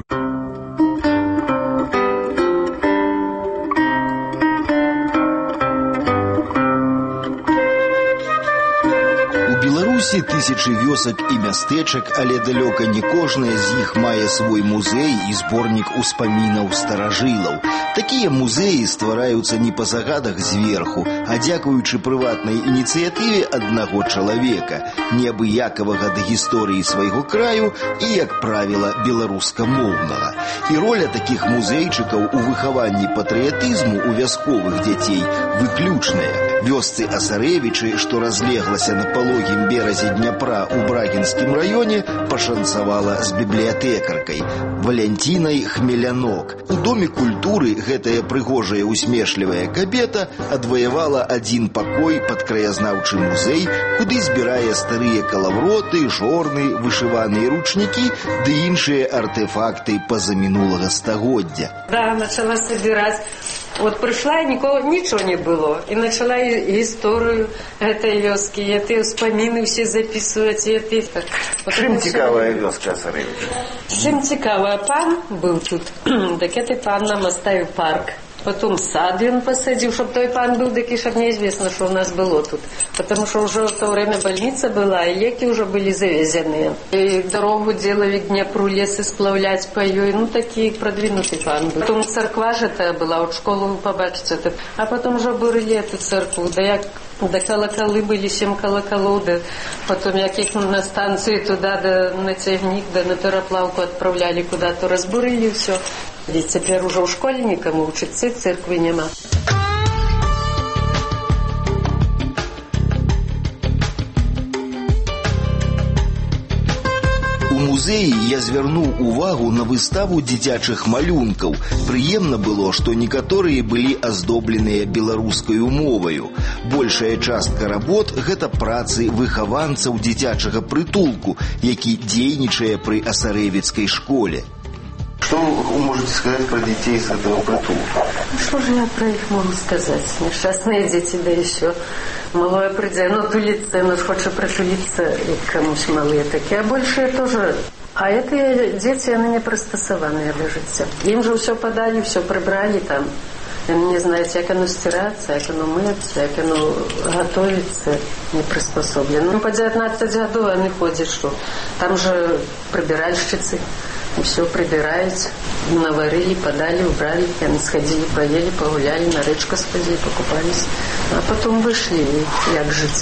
Беларусі тысячы вёсак і мястэчак, але далёка не кожная з іх мае свой музей і зборнік успамінаў старажылаў. Такія музеі ствараюцца не па загадах зверху, а дзякуючы прыватнай ініцыятыве аднаго чалавека, неабыякавага да гісторыі свайго краю і, як правіла, беларускамоўнага. І роля такіх музейчыкаў у выхаванні патрыятызму у вясковых дзяцей выключная. Вёсцы Асарэвічы, што разлеглася на палогім беразе Дняпра ў Брагінскім раёне, пашанцавала з бібліятэкаркай Валянцінай Хмелянок. У Доме культуры гэтая прыгожая усмешлівая кабета адваявала адзін пакой пад краязнаўчы музей, куды збірае старыя калавроты, жорны, вышываныя ручнікі ды іншыя артэфакты пазамінулага стагоддзя. Да, начала собирать. Вот пришла, никого, ничего не было. И начала историю этой вёски, эти вспомины все записывать. Эти, так, Чим цікавая вёска Асарэвіча? Чим цікавая? Пан был тут. Так этот пан нам оставил парк. Потом сад он посадил, чтобы той пан был, так и чтобы неизвестно, что у нас было тут. Потому что уже в то время больница была, и леки уже были завезенные. И дорогу делали к Днепру, лесы сплавлять по ее. Ну, такие продвинутый пан был. Потом церква же это была, вот школу вы побачите. А потом уже бурили эту церкву. Да я, да колоколы были, семь колоколов. Да потом яких на станцию туда, да на тягник, да на пароплавку отправляли куда-то. Разбурили все. Ведь теперь уже у школьникам учиться церкви нема. У музеі я звярнуў увагу на выставу дзіцячых малюнкаў. Прыемна было, што некаторыя былі аздобленыя беларускаю моваю. Большая частка работ – гэта працы выхаванцаў дзіцячага прытулку, які дзейнічае пры Асарэвіцкай школе. Что вы можете сказать про детей с этого притулка? Что же я про них могу сказать? Несчастные дети, да еще малое придя. Ну, тулиться, ну, хочешь притулиться, и кому-то малые такие. А большие тоже. А это дети, они не пристосованные для життя. Им же все подали, все прибрали там. Они не знают, как оно стираться, как оно мыться, как оно готовится, не приспособлено. Ну, по девятнадцать годов они ходят, что? Там же прибиральщицы. Все прибирают, наварили, подали, убрали. Они сходили, поели, погуляли, на речку сходили, покупались. А потом вышли, и як жить.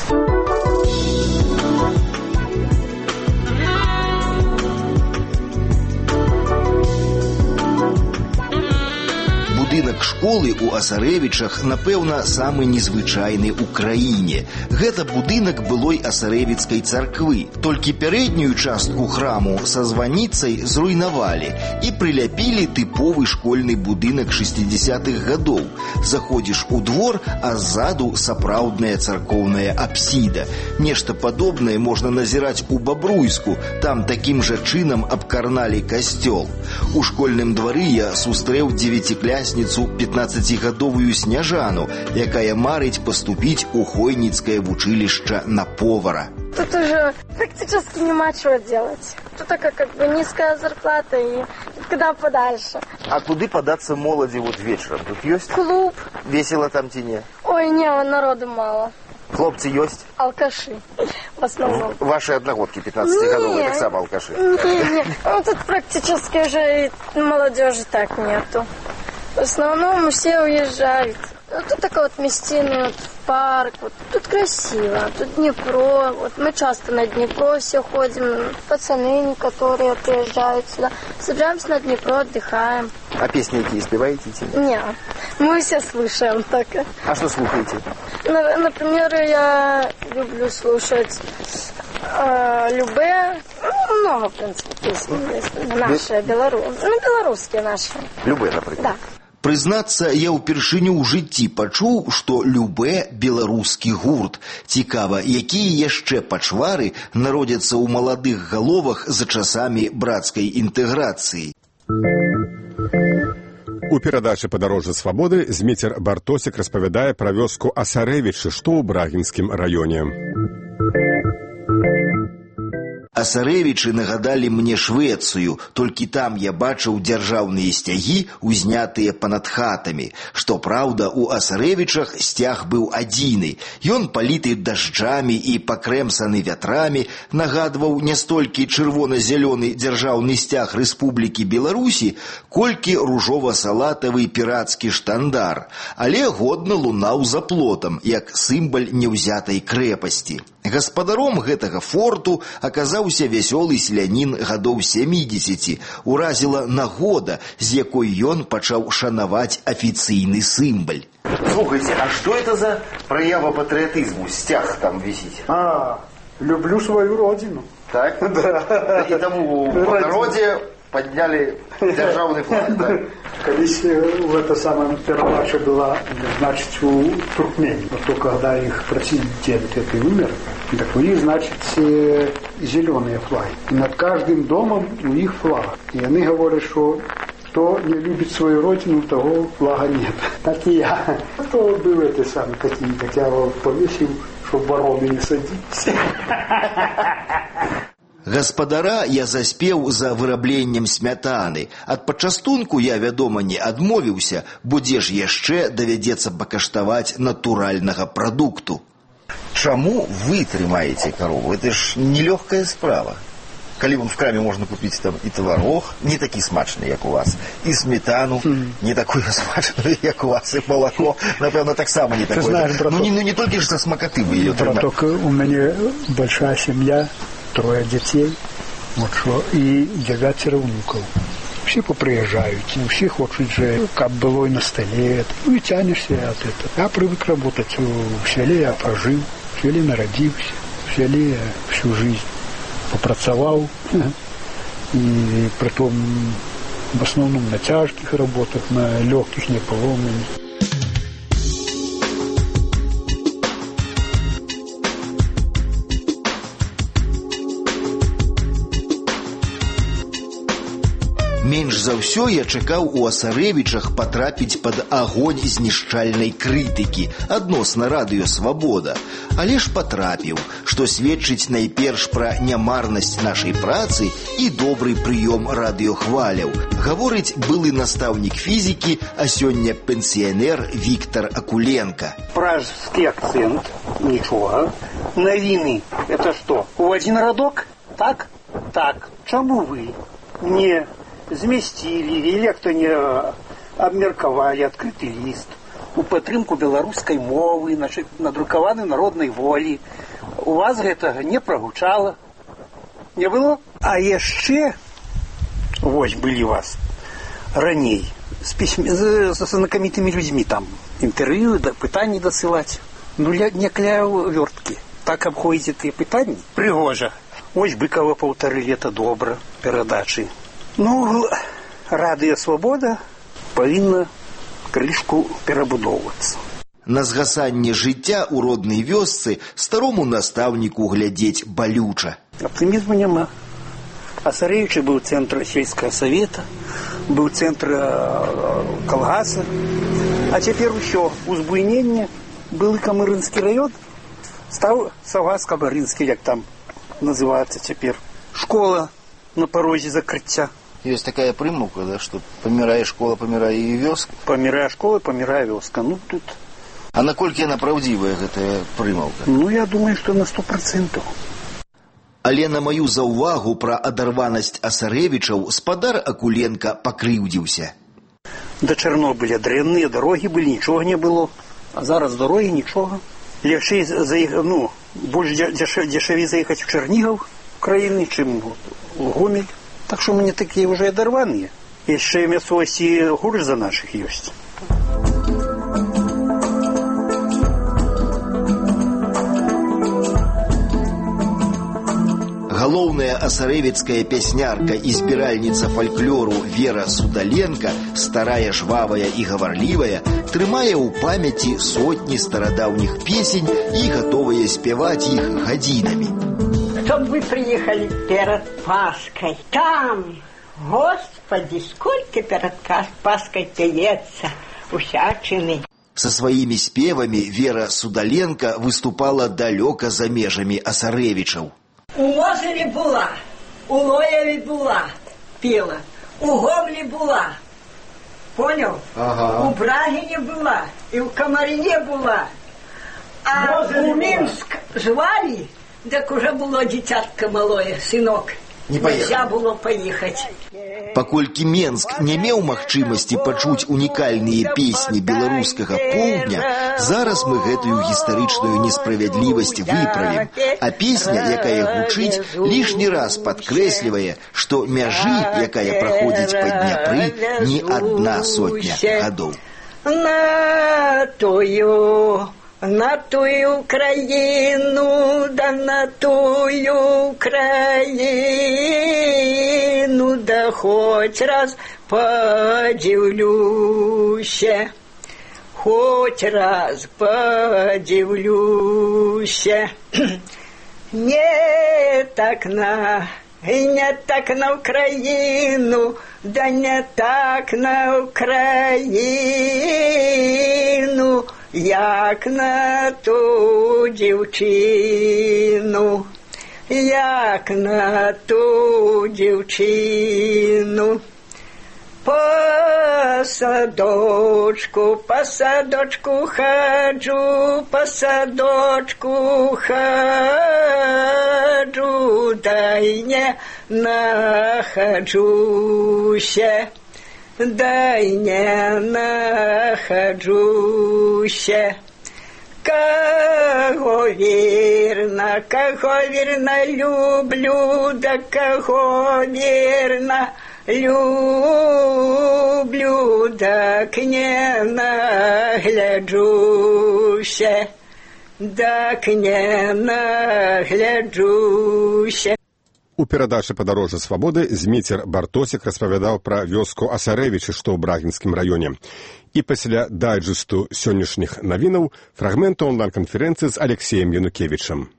Будынак школы ў Асарэвічах, напэўна, самы незвычайны ў краіне. Гэта будынак былой Асарэвіцкай царквы. Толькі пярэднюю частку храму са званіцай зруйнавалі і прыляпілі тыповы школьны будынак шэсцідзесятых гадоў. Заходзіш у двор, а ззаду сапраўдная царкоўная апсіда. Нешта падобнае можна назіраць у Бабруйску. Там такім жа чынам абкарналі касцёл. У школьным двары я сустрэў дзевяціклясніцу пятнаццацігадовую Сняжану, якая марыць паступіць у Хойніцкае вучылішча на повара. Тут уже практически нема чего делать. Тут такая как бы низкая зарплата и куда подальше. А куды податься молоди вот вечером? Тут есть? Клуб. Весело там ці не? Ой, не, народу мало. Хлопцы ёсць? Алкаши. В основном. Ваши одногодки пятнадцатигадовые так само алкаши? Не, не. Ну тут практически уже молодежи так нету. В основном все уезжают. Тут такая вот местина, вот, парк, вот, тут красиво, тут Днепро, вот мы часто на Днепро все ходим, пацаны, которые приезжают сюда, собираемся на Днепро, отдыхаем. А песни какие спеваете? Не, мы все слушаем только. А что слушаете? Например, я люблю слушать э, Любе, ну, много, в принципе, песен есть, наши, белорусские, ну, белорусские наши. Любе, например? Да. Прызнацца, я ўпершыню ў жыцці пачуў, што Любе беларускі гурт. Цікава, якія яшчэ пачвары народзяцца ў маладых галовах за часамі брацкай інтэграцыі. У перадачы «Падарожжа свабоды» Зміцер Бартосік распавядае пра вёску Асарэвічы, што ў Брагінскім раёне. Асарэвічы нагадалі мне Швецыю, толькі там я бачыў дзяржаўныя сцягі, узнятыя панад хатамі. Што праўда, у Асарэвічах сцяг быў адзіны. Ён паліты дажджамі і пакрэмсаны вятрамі, нагадваў не столькі чырвона-зялёны дзяржаўны сцяг Рэспублікі Беларусі, колькі ружова-салатавы пірацкі штандар, але годна лунаў за плотам, як сімбаль неўзятай крэпасці. Гаспадаром гэтага форту аказаўся вясёлы селянін гадоў сямідзесяці. Уразіла нагода, з якой ён пачаў шанаваць афіцыйны сімбаль. Слухайте, а что это за проява патриотизму? Стяг там висит. А, люблю свою родину. Так? Да. И тому в народе подняли державный флаг, да? Колись в это самое передача была, значит, у туркменов. Вот только когда их президент это умер, так у них, значит, зеленые флаги. И над каждым домом у них флаг. И они говорят, что кто не любит свою родину, того флага нет. Так и я. То был это самое, такие, так я его повесил, чтобы вороны не садились. Гаспадара я заспеў за вырабленнем смятаны. Ад пачастунку я, вядома, не адмовіўся, бо дзе ж яшчэ давядзецца пакаштаваць натуральнага прадукту. Чаму вы трымаеце корову? Это ж нелегкая справа. Калі в краме можно купить там и творог, не такі смачны, як у вас, и сметану, mm. не такую смачную, як у вас, и молоко, напевно, так само не такое. Знаешь, браток, ну, не, ну, не только же смакоты вы ее трымаете. Браток, у меня большая семья, трое детей, вот что, и девятеро внуков. Все поприезжают, все хотят же, как было и на столе, ну и тянешься от этого. Я привык работать в селе, я прожил, в селе народился, в селе я всю жизнь попрацаваў, и притом в основном на тяжких работах, на легких не поломанных. Менш за ўсё я чакаў у Асарэвічах патрапіць пад агонь знішчальнай крытыкі адносна радыё «Свабода». Але ж патрапіў, што сведчыць найперш пра нямарнасць нашай працы і добры прыём радыёхваляў. Гаворыць былы настаўнік фізікі, а сёння пенсіянер Віктор Акуленко. Пражский акцент, нічога. Навіны, это что, у один радок? Так? Так. Чаму вы не змясцілі или хто не абмеркавалі адкрыты ліст у падтрымку беларускай мовы, надрукаваны народнай волі? У вас гэтага не прагучала? Не было? А яшчэ вось былі вас раней з пісьме з знакамітымі людзьмі там інтэрв'ю, да, пытанні дасылаць. Ну, не кляў вёрткі. Так абходзіце тыя пытанні? Прыгожа. Вось Быкова паўтары лета добра перадачы. Ну, радыё «Свабода» павінна крышку перабудоўвацца. На згасанне жыцця ў роднай вёсцы старому настаўніку глядзець балюча. Аптымізму няма. Асарэвічы быў цэнтр сельскага савета, быў цэнтр калгаса, а цяпер усё, узбуйненне, былы Камырынскі раён, стаў Саўгас Камырынскі, як там называецца цяпер. Школа на парозе закрыцця. Есть такая прымаўка, да, что памірае школа, памірае і вёска. Памірае школа, памірае вёска. Ну, тут... А наколькі яна праўдзівая, гэтая прымаўка? Ну, я думаю, что на сто процентов. Але на маю заўвагу пра адарванасць Асарэвічаў спадар Акуленко пакрыўдзіўся. Да Чарнобыля дрэнныя дарогі былі, нічога не было. А зараз дарогі нічога. Легчэй заехаць, ну, больш дзешавей заехаць у Чарнігаў краіны, чым у Гомель. Так что мы не такие уже адарваныя. Яшчэ мясцовасці горш за наших ёсць. Галоўная асарэвіцкая пяснярка і збіральніца фальклору Вера Судаленко, старая, жвавая і гаварлівая, трымае ў памяці сотні старадаўніх песень і гатовая спяваць іх гадзінамі. Чтоб вы приехали перед Пасхой. Там, Господи, сколько перед Паской пьется, усячины. Со своими спевами Вера Судаленко выступала далеко за межами Асарэвічаў. У Мозырі була, у Лоеві була, пела, у Говлі була, понял? Ага. У Брагине была, и у Комарине была. А Мозырі у Минск звали, так уже было дитятка малое, сынок. Не нельзя было поехать. Паколькі Менск не меў магчымасці пачуць унікальныя песні беларускага поўдня, зараз мы гэтую гістарычную несправядлівасць выправім. А песня, якая гучыць, лішні раз падкрэслівае, што мяжы, якая праходзіць па Дняпры, не адна сотня гадоў. На тую... На тую країну, да на тую країну, да хоч раз подивлюся, хоч раз подивлюся. Не так на, не так на Україну, да не так на Україну, як на ту дівчину, як на ту дівчину. По садочку, по садочку ходжу, по садочку ходжу, да й не находжуся. Дай не находжуся. Кого верно, кого верно люблю, да кого верно люблю, так не нагляджуся, так не нагляджуся. У перадачы «Падарожжа свабоды» Зміцер Бартосік распавядаў пра вёску Асарэвічы, што ў Брагінскім раёне. І пасля дайджэсту сённяшніх навінаў фрагмент онлайн-канферэнцыі з Алексеем Янукевічам.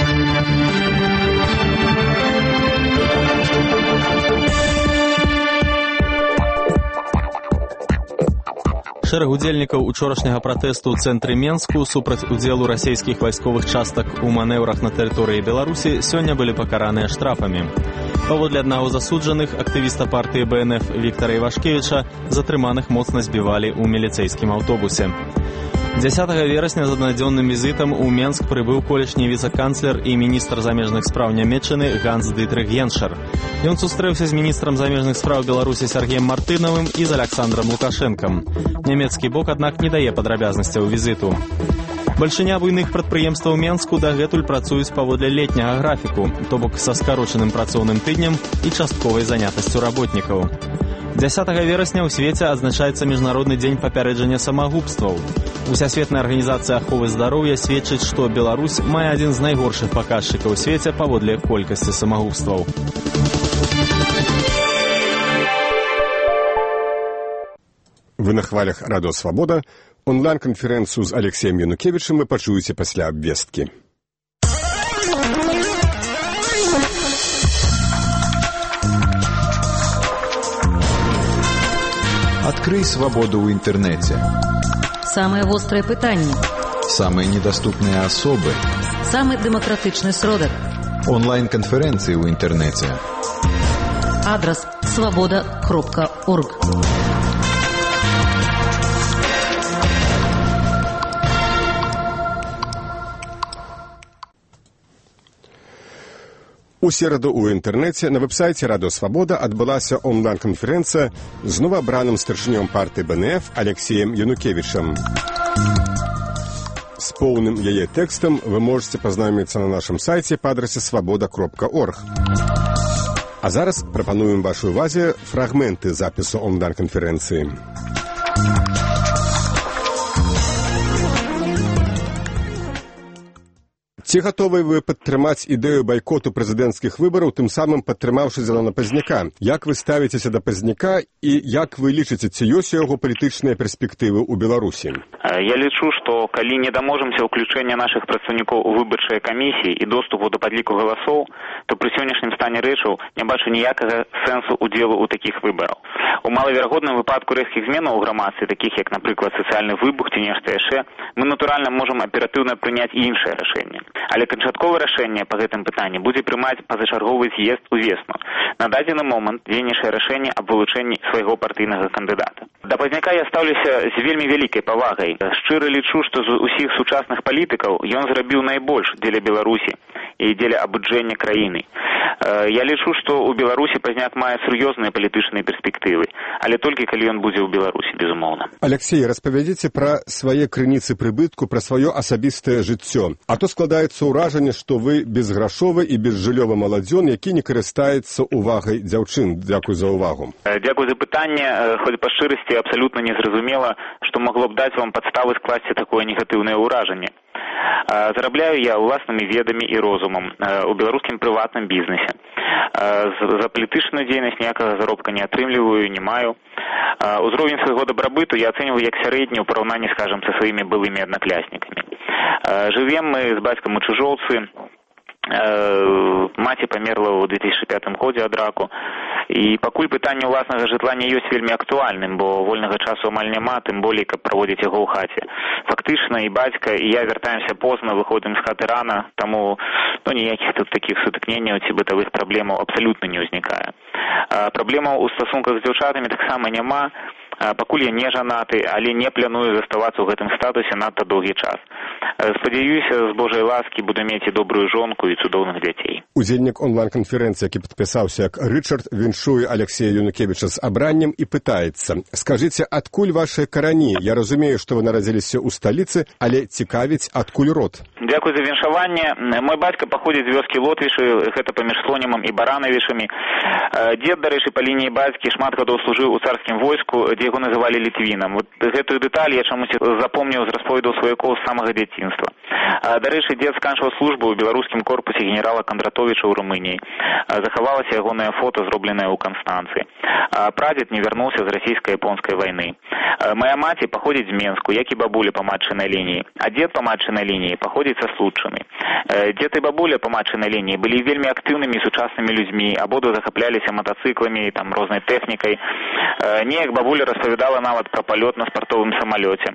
Шэраг удзельнікаў учорашняга пратэсту ў цэнтры Менску супраць удзелу расійскіх вайсковых частак у манеўрах на тэрыторыі Беларусі сёння былі пакараныя штрафамі. Паводле аднаго з асуджаных, актывіста партыі Бэ Эн Эф Віктара Івашкевіча, затрыманых моцна збівалі ў міліцэйскім аўтобусе. дзясятага верасня з аднадзённым візітам у Менск прыбыў колішні віцэ-канцлер і міністр замежных спраў Нямецчыны Ганс Дытрых Геншар. Ён сустрэўся з міністрам замежных спраў Беларусі Сергеем Мартынавым і з Аляксандрам Лукашэнкам. Нямецкі бок, аднак, не дае падрабязнасцяў візіту. Бальшыня буйных прадпрыемстваў Менску дагэтуль працуюць паводле летняга графіку, то бок са скарочаным працоўным тыднем і частковай занятасцю работнікаў. дзясятага верасня ў свеце адзначаецца Міжнародны дзень папярэджання самагубстваў. Усесветная арганізацыя аховы здароўя сведчыць, што Беларусь мае адзін з найгоршых паказчыкаў у свеце паводле колькасці самагубстваў. Вы на хвалях «Радио Свобода». Онлайн-канферэнцыю з Алексеем Янукевічам вы пачуеце пасля абвесткі. Открой свободу в интернете. Самые острые пытания. Самые недоступные особы. Самый демократичный сродок. Онлайн-конференции в интернете. Адрес свобода кропка орг. У сераду ў інтэрнэце на вэб-сайце «Радио Свобода» адбылася онлайн-канферэнцыя з новаабраным старшынём партыі Бэ Эн Эф Алексеем Янукевічам. З поўным яе тэкстам вы можете пазнаёміцца на нашым сайце па адрасе свобода кропка орг. А зараз прапануем вашай увазе фрагменты запісу онлайн-канферэнцыі. Ці гатовы вы падтрымаць ідэю байкоту прэзідэнцкіх выбараў, тым самым падтрымаўшы Зялёна Пазняка? Як вы ставіцеся да Пазняка і як вы лічыце, ці ёсць у яго палітычныя перспектывы ў Беларусі? Я лічу, што калі не даможемся ўключэння нашых прадстаўнікоў у выбарчыя камісіі і доступу да падліку галасоў, то пры сённяшнім стане рэчаў не бачу ніякага сэнсу удзелу ў такіх выбараў. У малаверагодным выпадку рэзкіх зменаў у грамадстве, такіх як, напрыклад, сацыяльны выбух ці нешта яшчэ, мы натуральна можам аператыўна прыняць і іншае рашэнне. Але канчатковае рашэнне па гэтым пытанні будзе прымаць пазачарговы з'езд у весну. На дадзены момант дзейнічае рашэнне аб вылучэнні свайго партыйнага кандыдата. Да Пазняка я стаўлюся з вельмі вялікай павагай. Шчыра лічу, што з усіх сучасных палітыкаў ён зрабіў найбольш дзеля Беларусі і дзеля абуджэння краіны. Я лічу, што ў Беларусі Пазняк мае сур'ёзныя палітычныя перспектывы, але толькі калі ён будзе ў Беларусі, безумоўна. Алексей, распавядзіце пра свае крыніцы прыбытку, пра сваё асабістае жыццё. А то складаецца ўражанне, што вы безграшовы і безжылёвы маладзён, які не карыстаецца увагай дзяўчын. Дзякуй за ўвагу. Дзякуй за пытанне. Хоць па шчырасці абсалютна незразумела, што магло б даць вам падставы скласці такое негатыўнае ўражанне. Зарабляю я ўласнымі ведамі і розумам у беларускім прыватным бізнесе. За палітычную дзейнасць ніякага заробка не атрымліваю, не маю. Узровень свайго дабрабыту я ацэньваю як сярэдні ў параўнанні, скажам, са сваімі былымі аднакласнікамі. Жывем мы з бацькам у Чужоўцы. Маці памерла ў две тысячы пятым годзе ад раку. І пакуль пытанне ўласнага жытла не ёсць вельмі актуальным, бо вольнага часу амаль няма, тым болей, каб праводзіць яго ў хаце. Фактычна і бацька, і я вяртаемся позна, выходзім з хаты рана, таму ну, ніякіх тут такіх сутыкненняў ці бытавых праблемаў абсалютна не ўзнікае. Праблемаў у стасунках з дзяўчатамі таксама няма. Пакуль я не жанаты, але не планую заставацца ў гэтым статусе надта доўгі час. Спадзяюся, з Божай ласкі буду мець і добрую жонку, і цудоўных дзяцей. Удзельнік онлайн-канферэнцыі, які падпісаўся як Рычард, віншуе Алексея Янукевіча з абраннем і пытаецца: скажыце, адкуль вашыя карані? Я разумею, што вы нарадзіліся ў сталіцы, але цікавіць, адкуль род? Дзякуй за віншаванне. Мой бацька паходзіць з вёскі Лотвішы, гэта паміж Слонімам і Баранавішамі. Дзед, дарэчы, па лініі бацькі шмат гадоў служыў у царскім войску, дзе яго называлі літвінам. Вот гэтую дэталь я чамусь запомніў з расповедаў сваякоў з самага дзяцінства. Дарэчы, дзед сканчваў службу ў беларускім корпусе генерала Кондратовіча ў Румыніі. Захавалася ягонае фота, зробленае ў Канстанцыі. Прадзед не вярнуўся з расійска-японскай вайны. Моя маці паходзіць з Менску, як і бабуля па матчынай лініі, а дзед па матчынай лініі паходзіць са Случчыны. Дзед і бабуля па матчынай лініі былі вельмі актыўнымі сучаснымі людзьмі, абодва захапляліся матацыкламі, там рознай тэхнікай. Неяк бабуля распавядала нават пра палёт на спартовым самалёце.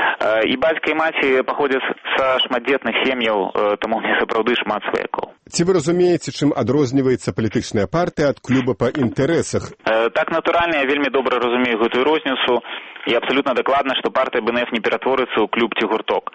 І бацька і маці паходзяць са шматдзетных сем'яў, таму мне сапраўды шмат сваякоў. Ці вы разумееце, чым адрозніваецца палітычная партыя ад клуба па інтарэсах? Так, натуральна, я вельмі добра разумею гэтую розніцу. І абсалютна дакладна, што партыя БНФ не ператворыцца ў клуб ці гурток.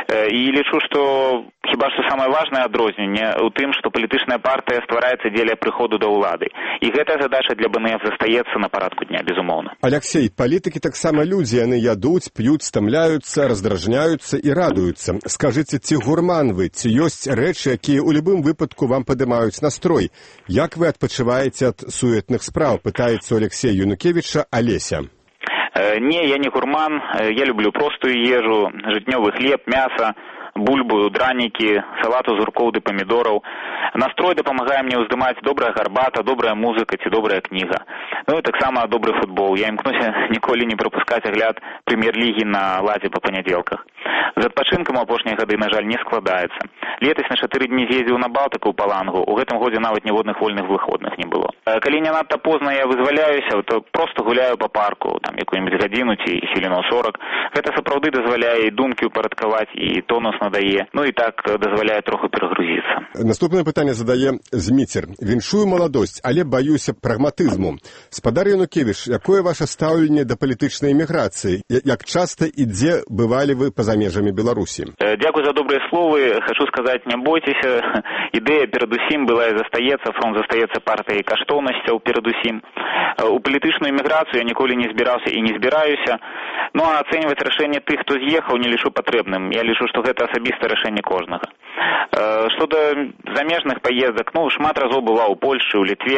І лічу, што хіба што самае важнае адрозненне ў тым, што палітычная партыя ствараецца дзеля прыходу да ўлады. І гэтая задача для БНФ застаецца на парадку дня, безумоўна. Алексей, палітыкі таксама людзі, яны ядуць, п'юць, стамляюцца, раздражняюцца і радуюцца. Скажыце, ці гурман вы, ці ёсць рэчы, якія ў любым выпадку вам падымаюць настрой? Як вы адпачываеце ад суетных спраў? Пытаецца Алексея Янукевіча Алеся. Не, я не гурман, я люблю простую ежу, жытнёвы хлеб, мяса, бульбу, дранікі, салат з гуркоў ды памідораў. Настрой дапамагае мне ўздымаць добрая гарбата, добрая музыка ці добрая кніга. Ну і таксама добры футбол. Я імкнуся ніколі не прапускаць агляд прэм'ер-лігі на ладзе па панядзелках. З адпачынкам у апошнія гады, на жаль, не складаецца. Летась на чатыры дні з'ездзіў на Балтыку ў Палангу, у гэтым годзе нават ніводных вольных выходных не было. Калі не надта позна я вызваляюся, то просто гуляю па парку, там якую-нибудь гадзіну ці хвілінаў сорак. Гэта сапраўды дазваляе і думкі ўпарадкаваць, і тонус надае, ну і так дазваляе троху перагрузіцца. Наступнае пытанне задае Зміцер. Віншую маладосць, але баюся прагматызму. Спадар Янукевіч, якое ваше стаўленне да палітычнай эміграцыі? Як часта і дзе бывалі вы па-за межамі Беларусі? Дзякуй за добрыя словы. Хачу сказаць, не бойцеся. Ідэя перадусім была і застаецца, фронт застаецца партыяй каштоўнасцяў перадусім. У палітычную эміграцыю я ніколі не збіраўся і не збіраюся. Ну а ацэньваць рашэнне тых, хто з'ехаў, не лічу патрэбным. Я лічу, што гэта асабістае рашэнне кожнага. Што да замежных паездак, ну, шмат разоў бываў у Польшчы, у Літве,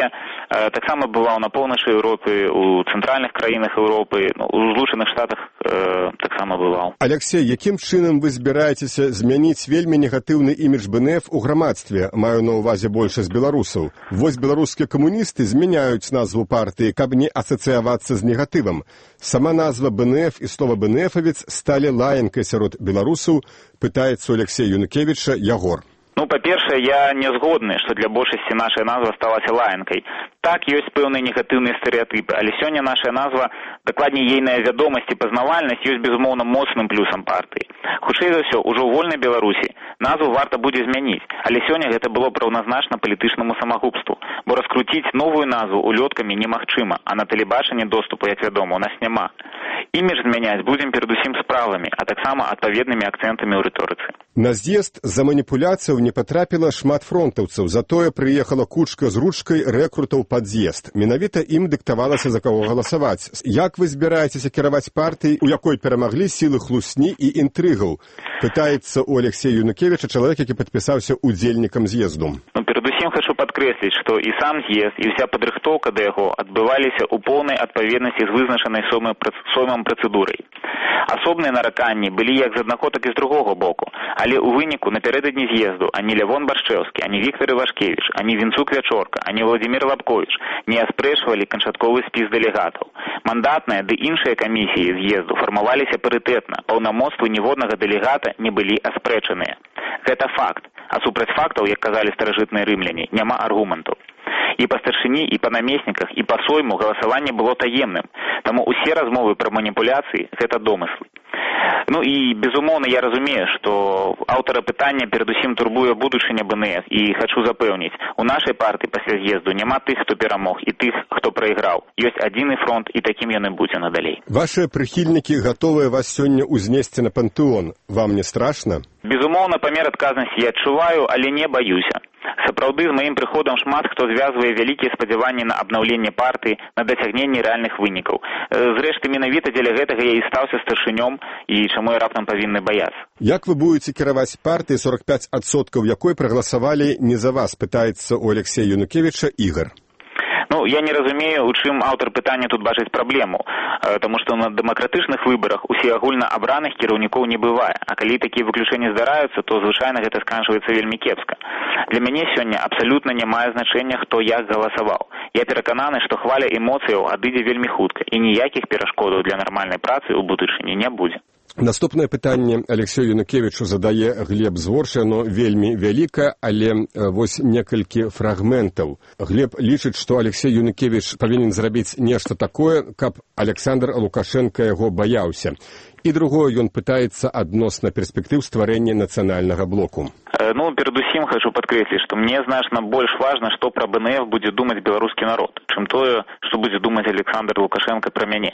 таксама бываў на поўначы Еўропы, у цэнтральных краінах Еўропы, ну, у Злучаных Штатах э, таксама бываў. Алексей, якім чынам вы збіраецеся змяніць вельмі негатыўны імідж БНФ у грамадстве, маю на ўвазе большасць беларусаў? Вось беларускія камуністы змяняюць назву партыі, каб не асацыявацца з негатывам. Сама назва БНФ і слова БНФавец сталі лаянкай сярод беларусаў, пытаецца у Алексея Юнукевіча Ягор. Ну, па-першае, я не згодны, што для большасці наша назва сталася лаянкай. Так, ёсць пэўныя негатыўныя стэрэатыпы, але сёння наша назва, дакладней ейная вядомасць і пазнавальнасць, ёсць, безумоўна, моцным плюсам партыі. Хутчэй за ўсё, ужо ў вольнай Беларусі назву варта будзе змяніць, але сёння гэта было праўназначна палітычнаму самагубству, бо раскруціць новую назву улёткамі немагчыма, а на тэлебачанні доступу, як вядома, у нас няма. Імідж змяняць будзем перадусім справамі, а таксама адпаведнымі акцэнтамі ў рыторыцы. На з'езд за маніпуляцыяў не патрапіла шмат фронтаўцаў, затое прыехала кучка з ручкай рэкрутаў пад з'езд. Менавіта ім дыктавалася, за каго галасаваць. Як вы збіраецеся кіраваць партыяй, у якой перамаглі сілы хлусні і інтрыгаў? Пытаецца у Алексея Юнукевіча чалавек, які падпісаўся удзельнікам з'езду. Ну, перадусім хочу падкрэсліць, што і сам з'езд, і ўся падрыхтоўка да яго адбываліся ў поўнай адпаведнасці з вызначанай соймам працэдурай. Асобныя нараканні былі як з аднаго, так і з другога боку. Але ў выніку напярэдадні з'езду ані Лявон Баршчэўскі, ані Віктор Івашкевіч, ані Вінцук Вячорка, ані Владзімір Лабковіч не аспрэчвалі канчатковы спіс дэлегатаў. Мандатныя ды іншыя камісіі з'езду фармаваліся парытэтна, паўнамоцтвы ніводнага дэлегата не былі аспрэчаныя. Гэта факт. А супраць фактаў, як казалі старажытныя рымляне, няма аргументаў. І па старшыні, і па намесніках, і па сойму галасаванне было таемным. Таму усе размовы пра маніпуляцыі – гэта домыслы. Ну і, безумоўна, я разумею, што аўтара пытання перадусім турбуе будучыня БНФ, і хачу запэўніць, у нашай партыі пасля з'езду няма тых, хто перамог, і тых, хто прайграў. Ёсць адзіны фронт, і такім ён і будзе надалей. Вашыя прыхільнікі гатовыя вас сёння ўзнесці на пантэон. Вам не страшна? Безумоўна, памер адказнасці я адчуваю, але не баюся. Сапраўды, з маім прыходам шмат хто звязвае вялікія спадзяванні на абнаўленне партыі, на дасягненне рэальных вынікаў. Зрэшты, менавіта дзеля гэтага я і стаўся старшынём, і чаму я раптам павінны баяцца. Як вы будете кіраваць партыі, сорок пяць адсоткаў якой прагаласавалі не за вас, пытаецца у Алексея Юнукевіча Ігор. Ну, я не разумею, у чым аўтар пытання тут бачыць праблему, таму што на дэмакратычных выбарах усеагульна абраных кіраўнікоў не бывае, а калі такія выключэнні здараюцца, то звычайна гэта сканчваецца вельмі кепска. Для мяне сёння абсалютна не мае значэння, хто як галасаваў. Я перакананы, што хваля эмоцыяў адыдзе вельмі хутка, і ніякіх перашкодаў для нармальнай працы ў будучыні не будзе. Наступнае пытанне Алексею Юнукевічу задае Глеб Зворш, оно вельмі вяліка, але вось некалькі фрагментаў. Глеб лічыць, што Алексей Юнукевіч павінен зрабіць нешта такое, каб Александр Лукашенко яго баяўся. І другое, ён пытаецца адносна перспектыў стварэння нацыянальнага блоку. Ну, перадусім хочу падкрэсліць, што мне значна больш важна, што пра БНФ будзе думаць беларускі народ, чым тое, што будзе думаць Александр Лукашенко пра мяне.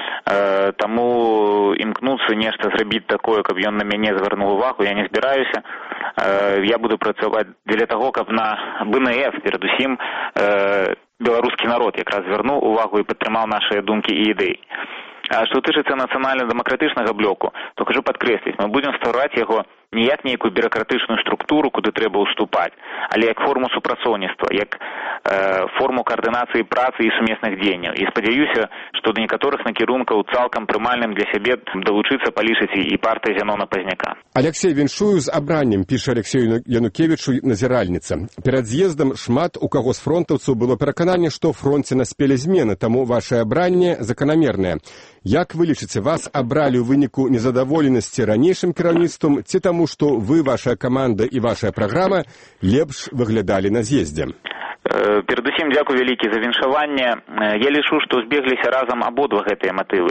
Э, таму імкнуцца нешта зрабіць такое, каб ён на мяне звярнуў увагу, я не збіраюся. Э, я буду працаваць дзеля таго, каб на БНФ перадусім э, беларускі народ якраз звярнуў увагу і падтрымаў нашыя думкі і ідэі. А што тычыцца нацыянальна-дэмакратычнага блоку, то хочу падкрэсліць, мы будзем ствараць яго не як нейкую бюракратычную структуру, куды трэба ўступаць, але як форму супрацоўніцтва, як э, форму каардынацыі працы і сумесных дзеянняў. І спадзяюся, што да некаторых накірункаў цалкам прымальным для сябе далучыцца палічыць і партыя Зянона Пазняка. Алексей, віншую з абраннем, піша Алексею Янукевічу назіральніца. Перад з'ездам шмат у каго з фронтаўцаў было перакананне, што ў фронце наспелі змены, таму вашае абранне заканамернае. Як вы лічыце, вас абралі ў выніку незадаволенасці ранейшым кіраўніцтвам ці таму, што вы, ваша каманда і ваша праграма лепш выглядалі на з'ездзе? Перадусім, дзякую вялікі за віншаванне. Я лічу, што збегліся разам абодва гэтыя матывы.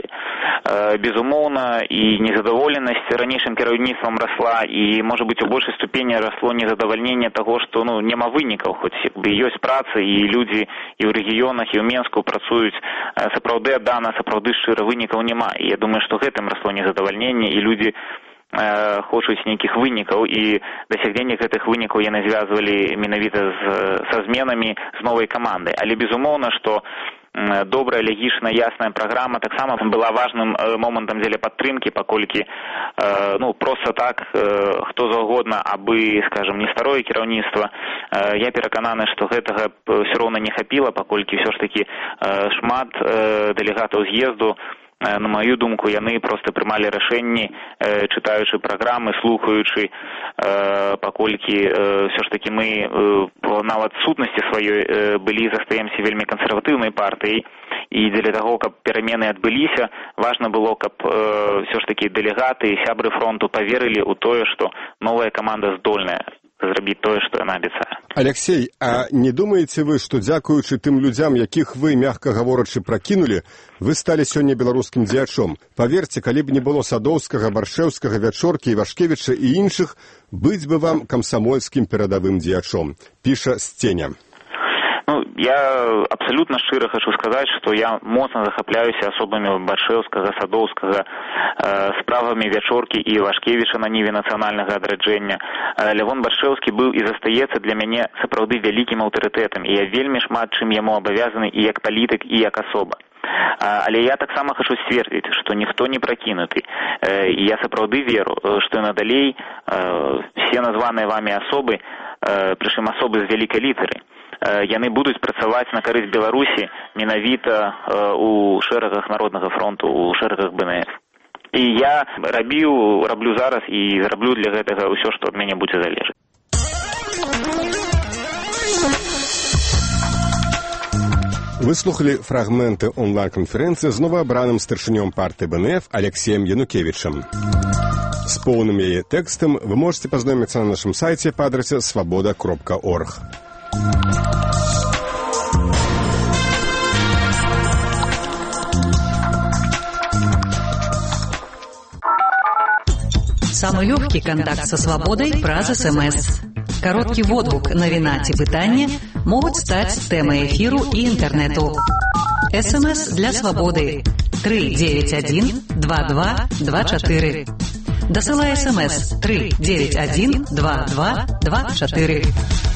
Безумоўна, і незадаволенасць ранейшым кіраўніцтвам расла, і, можа быць, у большай ступені расло незадавальненне таго, што ну, няма вынікаў, хоць бы ёсць праца, і людзі і ў рэгіёнах, і ў Менску працуюць сапраўды аддана, сапраўды шчыра, вынікаў няма. І я думаю, што гэтым расло незадавальненне, і людзі хочуць нейкіх вынікаў, і дасягненне гэтых вынікаў яны звязвалі менавіта з, са зменамі з новай камандай. Але безумоўна, што добрая, лягічная, ясная праграма таксама была важным момантам дзеля падтрымкі, паколькі ну проста так хто заўгодна, абы, скажем, не старое кіраўніцтва, я перакананы, што гэтага ўсё роўна не хапіла, паколькі ўсё ж такі шмат дэлегатаў з'езду, на маю думку, яны проста прымалі рашэнні, чытаючы праграмы, слухаючы, паколькі ўсё ж такі мы нават сутнасці сваёй былі застаемся вельмі кансерватыўнай партыяй, і дзеля таго, каб перамены адбыліся, важна было, каб ўсё ж такі дэлегаты і сябры фронту паверылі ў тое, што новая каманда здольная зрабіць тое, што яна абяцае. Алексей, а не думаеце вы, што дзякуючы тым людзям, якіх вы, мякка гаворачы, пракінулі, вы сталі сёння беларускім дзеячом? Паверце, калі б не было Садоўскага, Баршэўскага, Вячоркі, Івашкевіча і іншых, быць бы вам камсамольскім перадавым дзеячом, піша Сценя. Ну, я абсолютно шчыра хочу сказаць, што я моцна захапляюся асобамі Баршэўскага, Садоўскага, э, справамі Вячоркі і Івашкевіча на ніве нацыянальнага адраджэння. Э, Лявон Баршэўскі быў і застаецца для мяне сапраўды вялікім аўтарытэтам, і я вельмі шмат чым яму абавязаны і як палітык, і як асоба. Але я таксама хочу сцвердзіць, што ніхто не пракінуты. І я сапраўды веру, што надалей все названыя вамі асобы, прычым асобы з вялікай літары, яны будуць працаваць на карысць Беларусі менавіта у шэрагах Народнага фронту, у шэрагах бэ эн эф. І я рабіў, раблю зараз і зраблю для гэтага ўсё, што ад мяне будзе залежаць. Выслухалі фрагменты онлайн-канферэнцыі з новаабраным старшынём партыі бэ эн эф Алексеем Янукевічам. З поўным яе тэкстам вы можете пазнаёміцца на нашым сайце па адрасе свабода кропка орг. Самый легкий контакт со свободой праз СМС. Короткий водгук, навіна ці пытанне могуць стаць тэмай эфіру і інтэрнэту. СМС для свободы три девять один два два два четыре. Дасылай СМС три девять один два два два четыре.